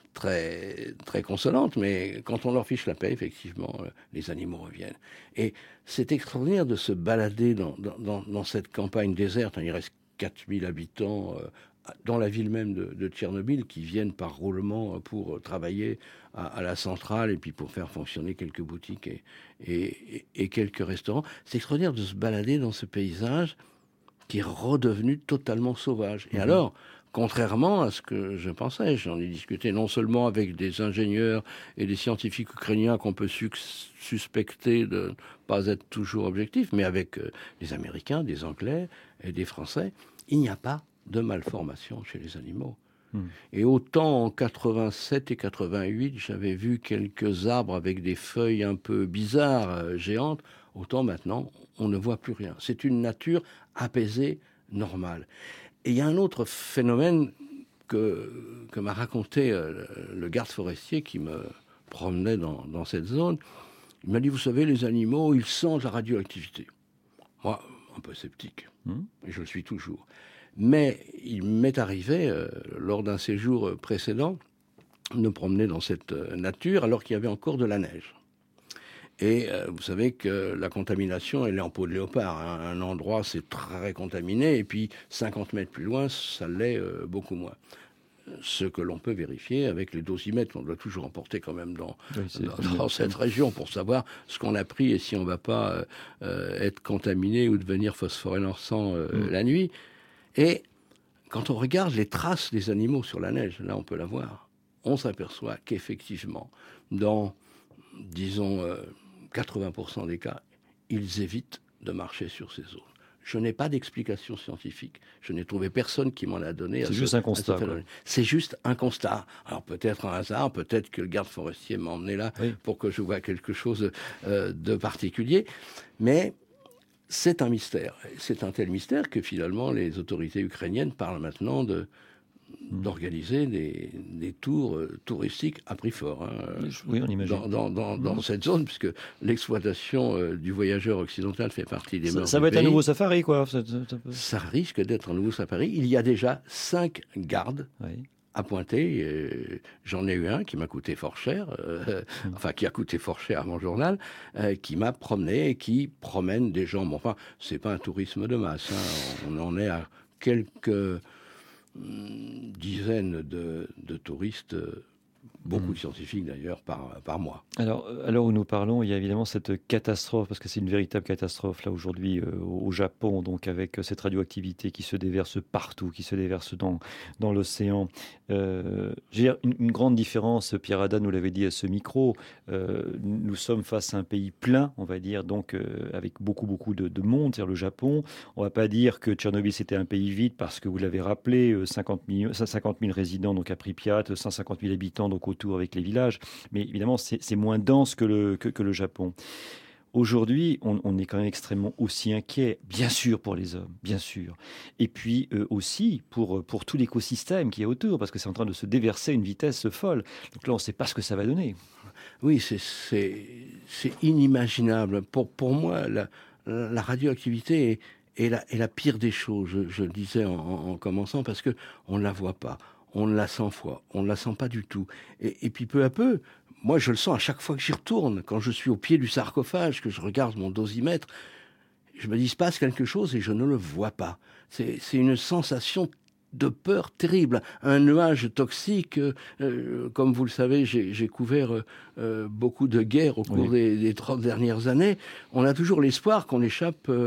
très très consolante, mais quand on leur fiche la paix, effectivement, euh, les animaux reviennent. Et c'est extraordinaire de se balader dans, dans, dans cette campagne déserte. Il reste quatre mille habitants euh, dans la ville même de, de Tchernobyl qui viennent par roulement pour travailler à, à la centrale et puis pour faire fonctionner quelques boutiques et, et, et, et quelques restaurants. C'est extraordinaire de se balader dans ce paysage qui est redevenu totalement sauvage. Et mmh. alors, contrairement à ce que je pensais, j'en ai discuté non seulement avec des ingénieurs et des scientifiques ukrainiens qu'on peut su- suspecter de ne pas être toujours objectifs, mais avec euh, des Américains, des Anglais et des Français, il n'y a pas de malformation chez les animaux. Mmh. Et autant en quatre-vingt-sept et quatre-vingt-huit, j'avais vu quelques arbres avec des feuilles un peu bizarres, euh, géantes, autant maintenant, on ne voit plus rien. C'est une nature apaisée, normale. Et il y a un autre phénomène que, que m'a raconté euh, le garde forestier qui me promenait dans, dans cette zone. Il m'a dit, vous savez, les animaux, ils sentent la radioactivité. Moi, un peu sceptique, mmh. et je le suis toujours. Mais il m'est arrivé, euh, lors d'un séjour précédent, de me promener dans cette euh, nature alors qu'il y avait encore de la neige. Et euh, vous savez que la contamination, elle est en peau de léopard. Hein. Un endroit, c'est très contaminé, et puis cinquante mètres plus loin, ça l'est euh, beaucoup moins. Ce que l'on peut vérifier avec les dosimètres qu'on doit toujours emporter quand même dans, oui, dans, dans cette région pour savoir ce qu'on a pris et si on ne va pas euh, être contaminé ou devenir phosphorescent euh, mmh. la nuit. Et quand on regarde les traces des animaux sur la neige, là on peut la voir, on s'aperçoit qu'effectivement, dans, disons, euh, quatre-vingts pour cent des cas, ils évitent de marcher sur ces zones. Je n'ai pas d'explication scientifique. Je n'ai trouvé personne qui m'en a donné. C'est juste ce, un constat. C'est juste un constat. Alors peut-être un hasard, peut-être que le garde forestier m'a emmené là oui. pour que je voie quelque chose euh, de particulier. Mais c'est un mystère. C'est un tel mystère que finalement les autorités ukrainiennes parlent maintenant de d'organiser des, des tours euh, touristiques à prix fort. Hein, oui, on imagine. Dans, dans, dans, dans mmh. cette zone, puisque l'exploitation euh, du voyageur occidental fait partie des mœurs Ça, ça va être pays. un nouveau safari, quoi. Ça, ça, ça, peut... ça risque d'être un nouveau safari. Il y a déjà cinq gardes oui. à pointer. Euh, j'en ai eu un qui m'a coûté fort cher, euh, mmh. enfin qui a coûté fort cher à mon journal, euh, qui m'a promené et qui promène des gens. Bon, enfin, c'est pas un tourisme de masse. Hein. On en est à quelques dizaines de, de touristes, beaucoup mmh. de scientifiques d'ailleurs, par, par mois. Alors, à l'heure où nous parlons, il y a évidemment cette catastrophe, parce que c'est une véritable catastrophe là aujourd'hui euh, au Japon, donc avec cette radioactivité qui se déverse partout, qui se déverse dans, dans l'océan. Euh, j'ai une, une grande différence, Pierre Haddad nous l'avait dit à ce micro, euh, nous sommes face à un pays plein, on va dire, donc euh, avec beaucoup beaucoup de, de monde, c'est-à-dire le Japon. On ne va pas dire que Tchernobyl c'était un pays vide, parce que vous l'avez rappelé, cinquante mille résidents donc à Pripyat, cent cinquante mille habitants donc autour avec les villages, mais évidemment c'est, c'est moins dense que le, que, que le Japon. Aujourd'hui, on, on est quand même extrêmement aussi inquiet, bien sûr pour les hommes, bien sûr, et puis euh, aussi pour, pour tout l'écosystème qui est autour, parce que c'est en train de se déverser à une vitesse folle. Donc là, on ne sait pas ce que ça va donner. Oui, c'est, c'est, c'est inimaginable. Pour, pour moi, la, la radioactivité est, est, la, est la pire des choses, je, je le disais en, en commençant, parce qu'on ne la voit pas. On ne la sent pas, on ne la sent pas du tout. Et, et puis peu à peu, moi je le sens à chaque fois que j'y retourne, quand je suis au pied du sarcophage, que je regarde mon dosimètre, je me dis, il se passe quelque chose et je ne le vois pas. C'est, c'est une sensation de peur terrible, un nuage toxique. Euh, comme vous le savez, j'ai, j'ai couvert euh, beaucoup de guerres au cours oui. des, des trente dernières années. On a toujours l'espoir qu'on échappe... Euh,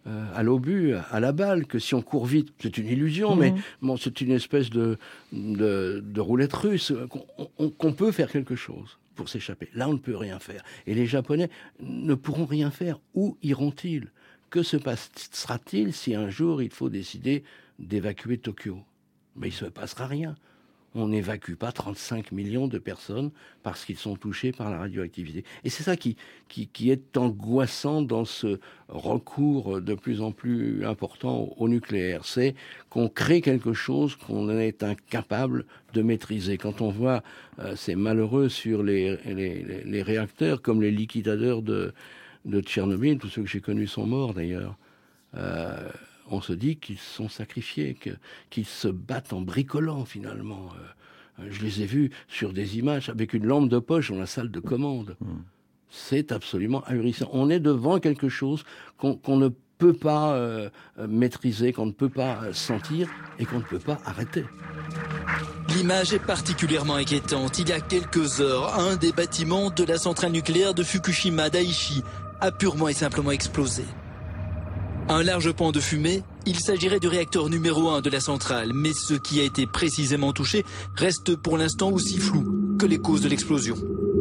euh, à l'obus, à la balle, que si on court vite, c'est une illusion, mmh. mais bon, c'est une espèce de, de, de roulette russe, qu'on, on, qu'on peut faire quelque chose pour s'échapper. Là, on ne peut rien faire. Et les Japonais ne pourront rien faire. Où iront-ils ? Que se passera-t-il si un jour il faut décider d'évacuer Tokyo ? Mais il ne se passera rien. On n'évacue pas trente-cinq millions de personnes parce qu'ils sont touchés par la radioactivité. Et c'est ça qui, qui, qui est angoissant dans ce recours de plus en plus important au nucléaire. C'est qu'on crée quelque chose qu'on est incapable de maîtriser. Quand on voit euh, ces malheureux sur les, les, les, les réacteurs, comme les liquidateurs de, de Tchernobyl, tous ceux que j'ai connus sont morts d'ailleurs, euh, on se dit qu'ils sont sacrifiés, que, qu'ils se battent en bricolant finalement. Euh, je les ai vus sur des images avec une lampe de poche dans la salle de commande. Mmh. C'est absolument ahurissant. On est devant quelque chose qu'on, qu'on ne peut pas euh, maîtriser, qu'on ne peut pas sentir et qu'on ne peut pas arrêter. L'image est particulièrement inquiétante. Il y a quelques heures, un des bâtiments de la centrale nucléaire de Fukushima Daiichi a purement et simplement explosé. Un large pan de fumée, il s'agirait du réacteur numéro un de la centrale, mais ce qui a été précisément touché reste pour l'instant aussi flou que les causes de l'explosion.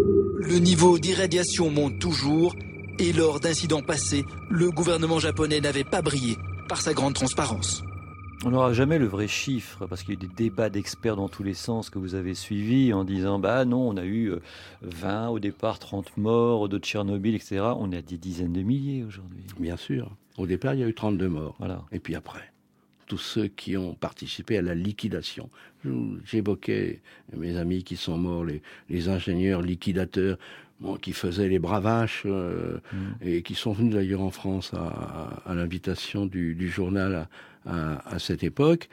Le niveau d'irradiation monte toujours, et lors d'incidents passés, le gouvernement japonais n'avait pas brillé par sa grande transparence. On n'aura jamais le vrai chiffre, parce qu'il y a eu des débats d'experts dans tous les sens que vous avez suivis, en disant, bah non, on a eu vingt au départ, trente morts de Tchernobyl, et cetera. On est à des dizaines de milliers aujourd'hui. Bien sûr. Au départ, il y a eu trente-deux morts. Voilà. Et puis après, tous ceux qui ont participé à la liquidation. J'évoquais mes amis qui sont morts, les, les ingénieurs liquidateurs, bon, qui faisaient les bravaches, euh, mmh. et qui sont venus d'ailleurs en France à, à, à l'invitation du, du journal à, à, à cette époque.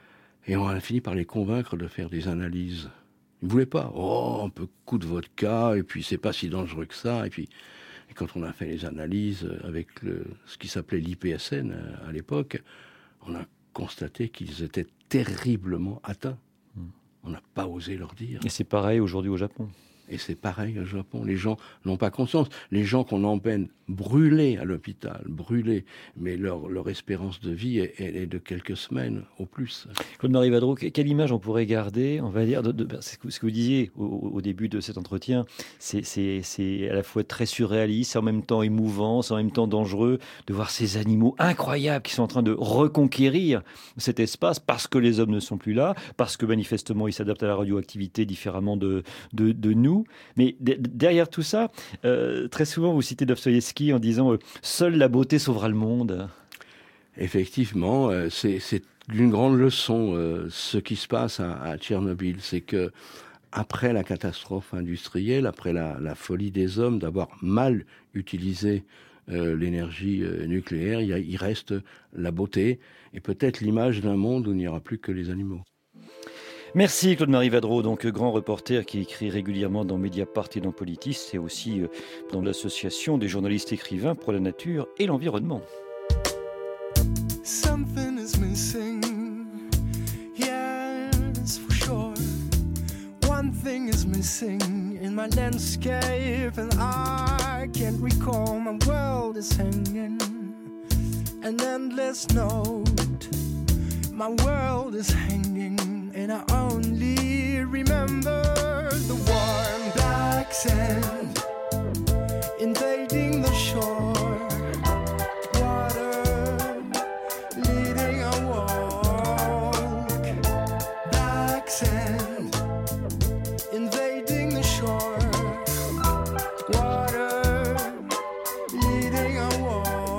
Et on a fini par les convaincre de faire des analyses. Ils ne voulaient pas. Oh, un peu coup de vodka, et puis c'est pas si dangereux que ça. Et puis, et quand on a fait les analyses avec le, ce qui s'appelait l'I P S N à l'époque, on a constaté qu'ils étaient terriblement atteints. Mmh. On n'a pas osé leur dire. Et c'est pareil aujourd'hui au Japon. Et c'est pareil au Japon. Les gens n'ont pas conscience. Les gens qu'on emmène brûlés à l'hôpital, brûlés, mais leur, leur espérance de vie est, est de quelques semaines au plus. Claude-Marie Vadreau, quelle image on pourrait garder, on va dire, de, de, ce que vous disiez au, au début de cet entretien, c'est, c'est, c'est à la fois très surréaliste, en même temps émouvant, en même temps dangereux, de voir ces animaux incroyables qui sont en train de reconquérir cet espace parce que les hommes ne sont plus là, parce que manifestement ils s'adaptent à la radioactivité différemment de, de, de nous. Mais d- derrière tout ça, euh, très souvent vous citez Dostoïevski en disant euh, « Seule la beauté sauvera le monde ». Effectivement, euh, c'est, c'est une grande leçon euh, ce qui se passe à, à Tchernobyl. C'est que après la catastrophe industrielle, après la, la folie des hommes d'avoir mal utilisé euh, l'énergie euh, nucléaire, il, y a, il reste la beauté et peut-être l'image d'un monde où il n'y aura plus que les animaux. Merci Claude-Marie Vadreau, donc grand reporter qui écrit régulièrement dans Mediapart et dans Politis, et aussi dans l'association des journalistes écrivains pour la nature et l'environnement. Something is missing, yes for sure. One thing is missing in my landscape and I can't recall. My world is hanging, an endless note. My world is hanging and I only remember the warm black sand invading the shore, water leading a walk, black sand invading the shore, water leading a walk.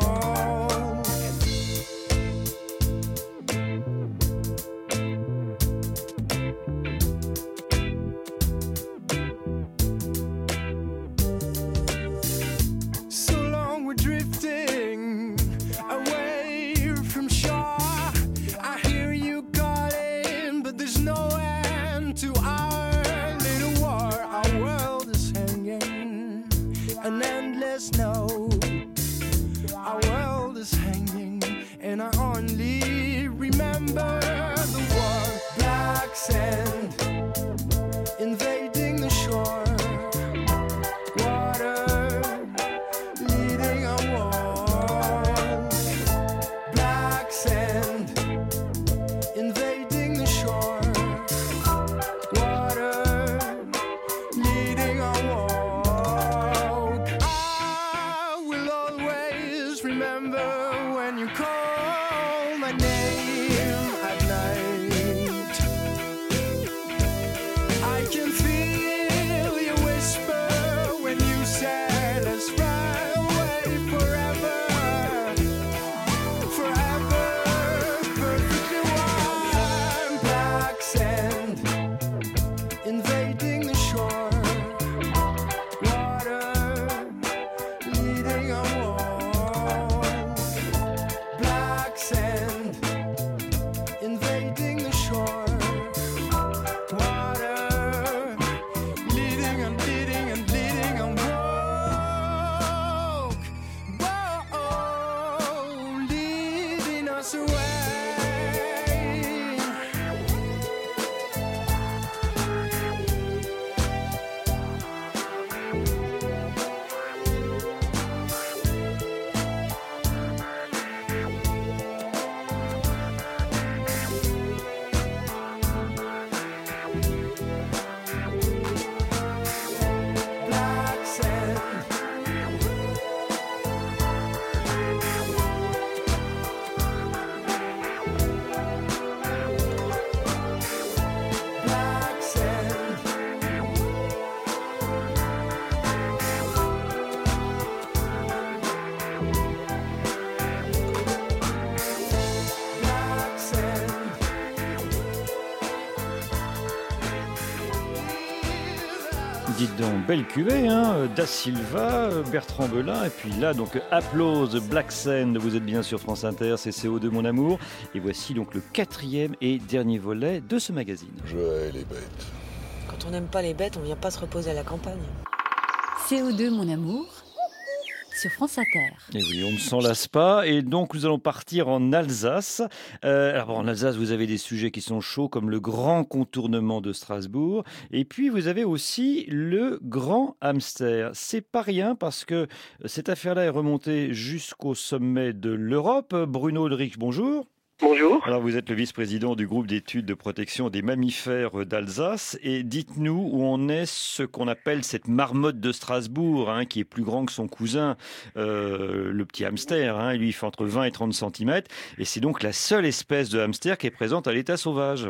An endless snow, our world is hanging, and I only remember the warm black sand invading the shore, water leading a walk. call my name at night. I can feel you whisper when you say let's fly away forever, forever, perfectly warm. Black sand invading the shore, water leading a walk. Black sand invading the shore, water leading and leading and leading and walk. Whoa, leading us away. Black sand. Black sand. Black sand. Dites donc, belle cuvée, hein, Da Silva, Bertrand Belin, et puis là, donc, Applause, Black Sand, vous êtes bien sur France Inter, c'est C O deux, mon amour, et voici donc le quatrième et dernier volet de ce magazine. Je hais les bêtes. Quand on n'aime pas les bêtes, on vient pas se reposer à la campagne. C O deux, mon amour, sur France Inter. Et oui, on ne s'en lasse pas, et donc nous allons partir en Alsace. Euh, alors bon, en Alsace, vous avez des sujets qui sont chauds, comme le grand contournement de Strasbourg, et puis vous avez aussi le grand hamster. C'est pas rien, parce que cette affaire-là est remontée jusqu'au sommet de l'Europe. Bruno Ulrich, bonjour. Bonjour. Alors vous êtes le vice-président du groupe d'études de protection des mammifères d'Alsace, et dites-nous où en est ce qu'on appelle cette marmotte de Strasbourg, hein, qui est plus grand que son cousin, euh, le petit hamster, hein, lui il fait entre vingt et trente centimètres, et c'est donc la seule espèce de hamster qui est présente à l'état sauvage.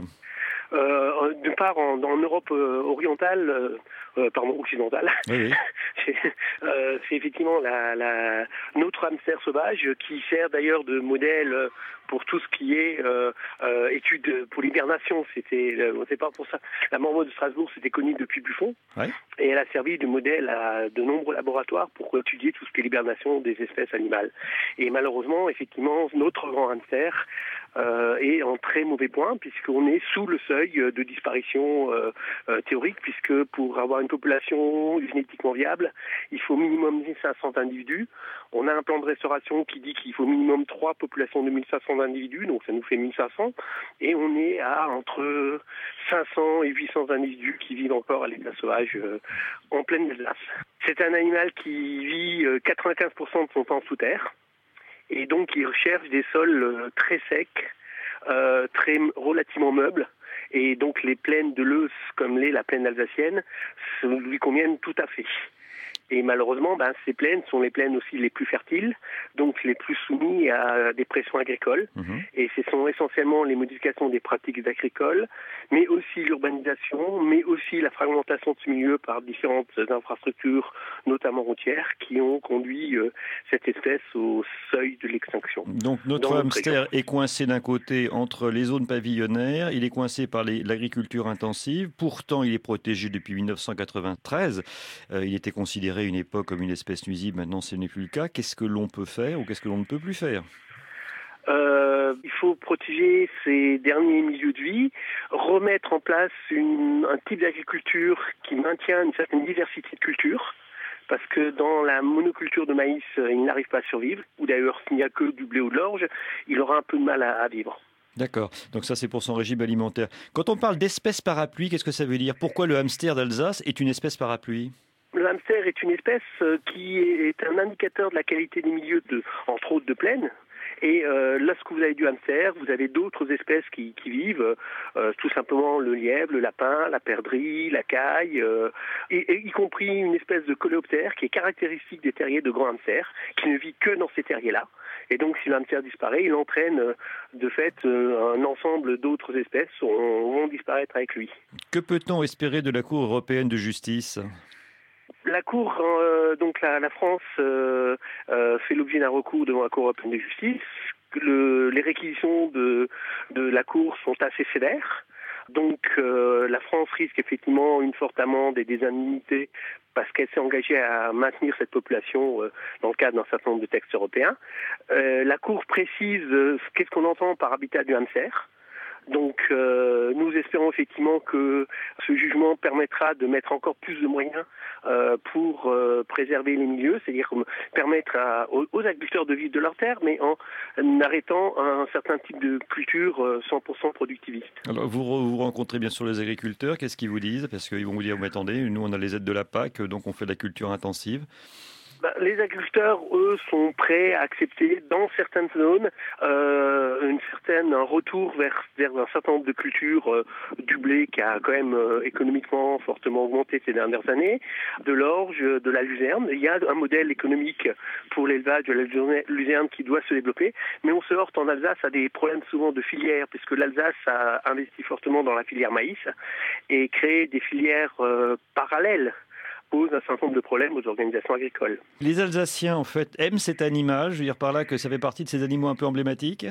Euh, D'une part, en, en Europe euh, orientale, euh, euh, pardon, occidentale, oui, oui. c'est, euh, c'est effectivement la, la, notre hamster sauvage qui sert d'ailleurs de modèle pour tout ce qui est euh, euh, études pour l'hibernation. C'était, euh, c'est pas pour ça. La marmotte de Strasbourg, c'était connu depuis Buffon, ouais. Et elle a servi de modèle à de nombreux laboratoires pour étudier tout ce qui est l'hibernation des espèces animales. Et malheureusement, effectivement, notre grand hamster Euh, est en très mauvais point, puisqu'on est sous le seuil de disparition euh, euh, théorique, puisque pour avoir une population génétiquement viable, il faut minimum mille cinq cents individus. On a un plan de restauration qui dit qu'il faut minimum trois populations de mille cinq cents individus, donc ça nous fait mille cinq cents, et on est à entre cinq cents et huit cents individus qui vivent encore à l'état sauvage euh, en pleine Alsace. C'est un animal qui vit euh, quatre-vingt-quinze pour cent de son temps sous terre, et donc il recherche des sols euh, très secs, euh, très relativement meubles, et donc les plaines de l'Eus, comme l'est la plaine alsacienne, lui conviennent tout à fait. Et malheureusement, ben, ces plaines sont les plaines aussi les plus fertiles, donc les plus soumises à des pressions agricoles. Mmh. Et ce sont essentiellement les modifications des pratiques agricoles, mais aussi l'urbanisation, mais aussi la fragmentation de ce milieu par différentes infrastructures, notamment routières, qui ont conduit euh, cette espèce au seuil de l'extinction. Donc notre Dans hamster notre est coincé d'un côté entre les zones pavillonnaires, il est coincé par les, l'agriculture intensive, pourtant il est protégé depuis mille neuf cent quatre-vingt-treize, euh, il était considéré une époque comme une espèce nuisible, maintenant ce n'est plus le cas. Qu'est-ce que l'on peut faire ou qu'est-ce que l'on ne peut plus faire ? Euh, il faut protéger ces derniers milieux de vie, remettre en place une, un type d'agriculture qui maintient une certaine diversité de cultures, parce que dans la monoculture de maïs, il n'arrive pas à survivre, ou d'ailleurs s'il n'y a que du blé ou de l'orge, il aura un peu de mal à, à vivre. D'accord, donc ça c'est pour son régime alimentaire. Quand on parle d'espèce parapluie, qu'est-ce que ça veut dire ? Pourquoi le hamster d'Alsace est une espèce parapluie ? Le hamster est une espèce qui est un indicateur de la qualité des milieux, de, entre autres de plaine. Et euh, lorsque vous avez du hamster, vous avez d'autres espèces qui, qui vivent, euh, tout simplement le lièvre, le lapin, la perdrix, la caille, euh, et, et y compris une espèce de coléoptère qui est caractéristique des terriers de grands hamsters, qui ne vit que dans ces terriers-là. Et donc si le hamster disparaît, il entraîne de fait un ensemble d'autres espèces vont, vont disparaître avec lui. Que peut-on espérer de la Cour européenne de justice ? La Cour, euh, donc la, la France euh, euh, fait l'objet d'un recours devant la Cour européenne de justice. Le, les réquisitions de, de la Cour sont assez sévères. Donc euh, la France risque effectivement une forte amende et des indemnités parce qu'elle s'est engagée à maintenir cette population euh, dans le cadre d'un certain nombre de textes européens. Euh, la Cour précise euh, qu'est-ce qu'on entend par habitat du hamster. Donc euh, nous espérons effectivement que ce jugement permettra de mettre encore plus de moyens euh, pour euh, préserver les milieux, c'est-à-dire permettre à, aux, aux agriculteurs de vivre de leur terre, mais en, en arrêtant un certain type de culture euh, cent pour cent productiviste. Alors vous, vous rencontrez bien sûr les agriculteurs, qu'est-ce qu'ils vous disent ? Parce qu'ils vont vous dire, mais attendez, nous on a les aides de la P A C, donc on fait de la culture intensive. Ben, les agriculteurs, eux, sont prêts à accepter dans certaines zones euh, une certaine un retour vers vers un certain nombre de cultures, euh, du blé qui a quand même euh, économiquement fortement augmenté ces dernières années, de l'orge, de la luzerne. Il y a un modèle économique pour l'élevage de la luzerne qui doit se développer, mais on se heurte en Alsace à des problèmes souvent de filières, puisque l'Alsace a investi fortement dans la filière maïs et créé des filières euh, parallèles pose un certain nombre de problèmes aux organisations agricoles. Les Alsaciens, en fait, aiment cet animal. Je veux dire par là que ça fait partie de ces animaux un peu emblématiques.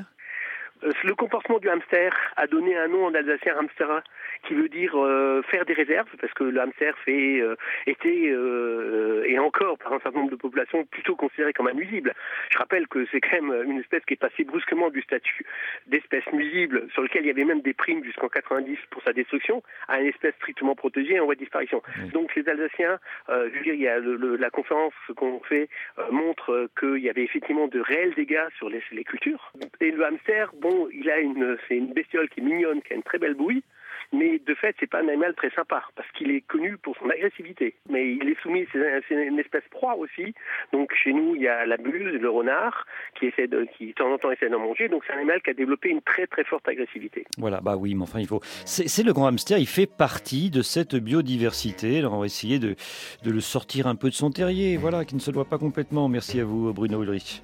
Le comportement du hamster a donné un nom en alsacien hamstera, qui veut dire euh, faire des réserves, parce que le hamster fait euh, était euh, et encore par un certain nombre de populations plutôt considéré comme un nuisible. Je rappelle que c'est quand même une espèce qui est passée brusquement du statut d'espèce nuisible, sur lequel il y avait même des primes jusqu'en quatre-vingt-dix pour sa destruction, à une espèce strictement protégée en voie de disparition. Mmh. Donc les Alsaciens, euh, je veux dire, il y a le, le, la conférence qu'on fait euh, montre euh, qu'il y avait effectivement de réels dégâts sur les, les cultures. Et le hamster, bon, il a une, c'est une bestiole qui est mignonne, qui a une très belle bouille. Mais de fait, c'est pas un animal très sympa, parce qu'il est connu pour son agressivité. Mais il est soumis, c'est, c'est une espèce proie aussi. Donc chez nous, il y a la buse, le renard, qui essaie de, qui de temps en temps essaie d'en manger. Donc c'est un animal qui a développé une très très forte agressivité. Voilà, bah oui, mais enfin il faut. C'est, c'est le grand hamster, il fait partie de cette biodiversité. Alors on va essayer de, de le sortir un peu de son terrier, voilà, qui ne se doit pas complètement. Merci à vous, Bruno Ulrich.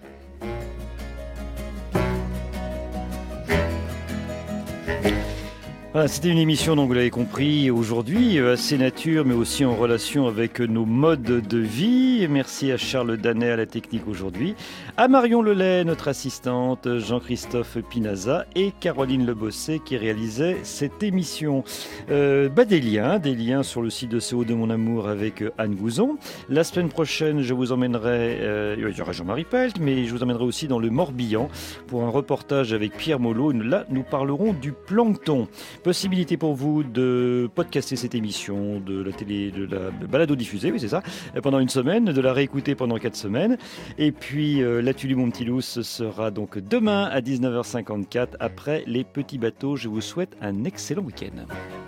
Voilà, c'était une émission, donc vous l'avez compris, aujourd'hui, assez nature, mais aussi en relation avec nos modes de vie. Merci à Charles Danet à la technique aujourd'hui, à Marion Lelay, notre assistante, Jean-Christophe Pinaza et Caroline Lebosset qui réalisait cette émission. Euh, bah des liens, des liens sur le site de C O deux Mon Amour avec Anne Gouzon. La semaine prochaine, je vous emmènerai, euh, il y aura Jean-Marie Pelt, mais je vous emmènerai aussi dans le Morbihan pour un reportage avec Pierre Molot. Là, nous parlerons du plancton. Possibilité pour vous de podcaster cette émission, de la télé, de la balado-diffuser, oui c'est ça, pendant une semaine, de la réécouter pendant quatre semaines. Et puis euh, l'Atu du Mon Petit Loup sera donc demain à dix-neuf heures cinquante-quatre après les petits bateaux. Je vous souhaite un excellent week-end.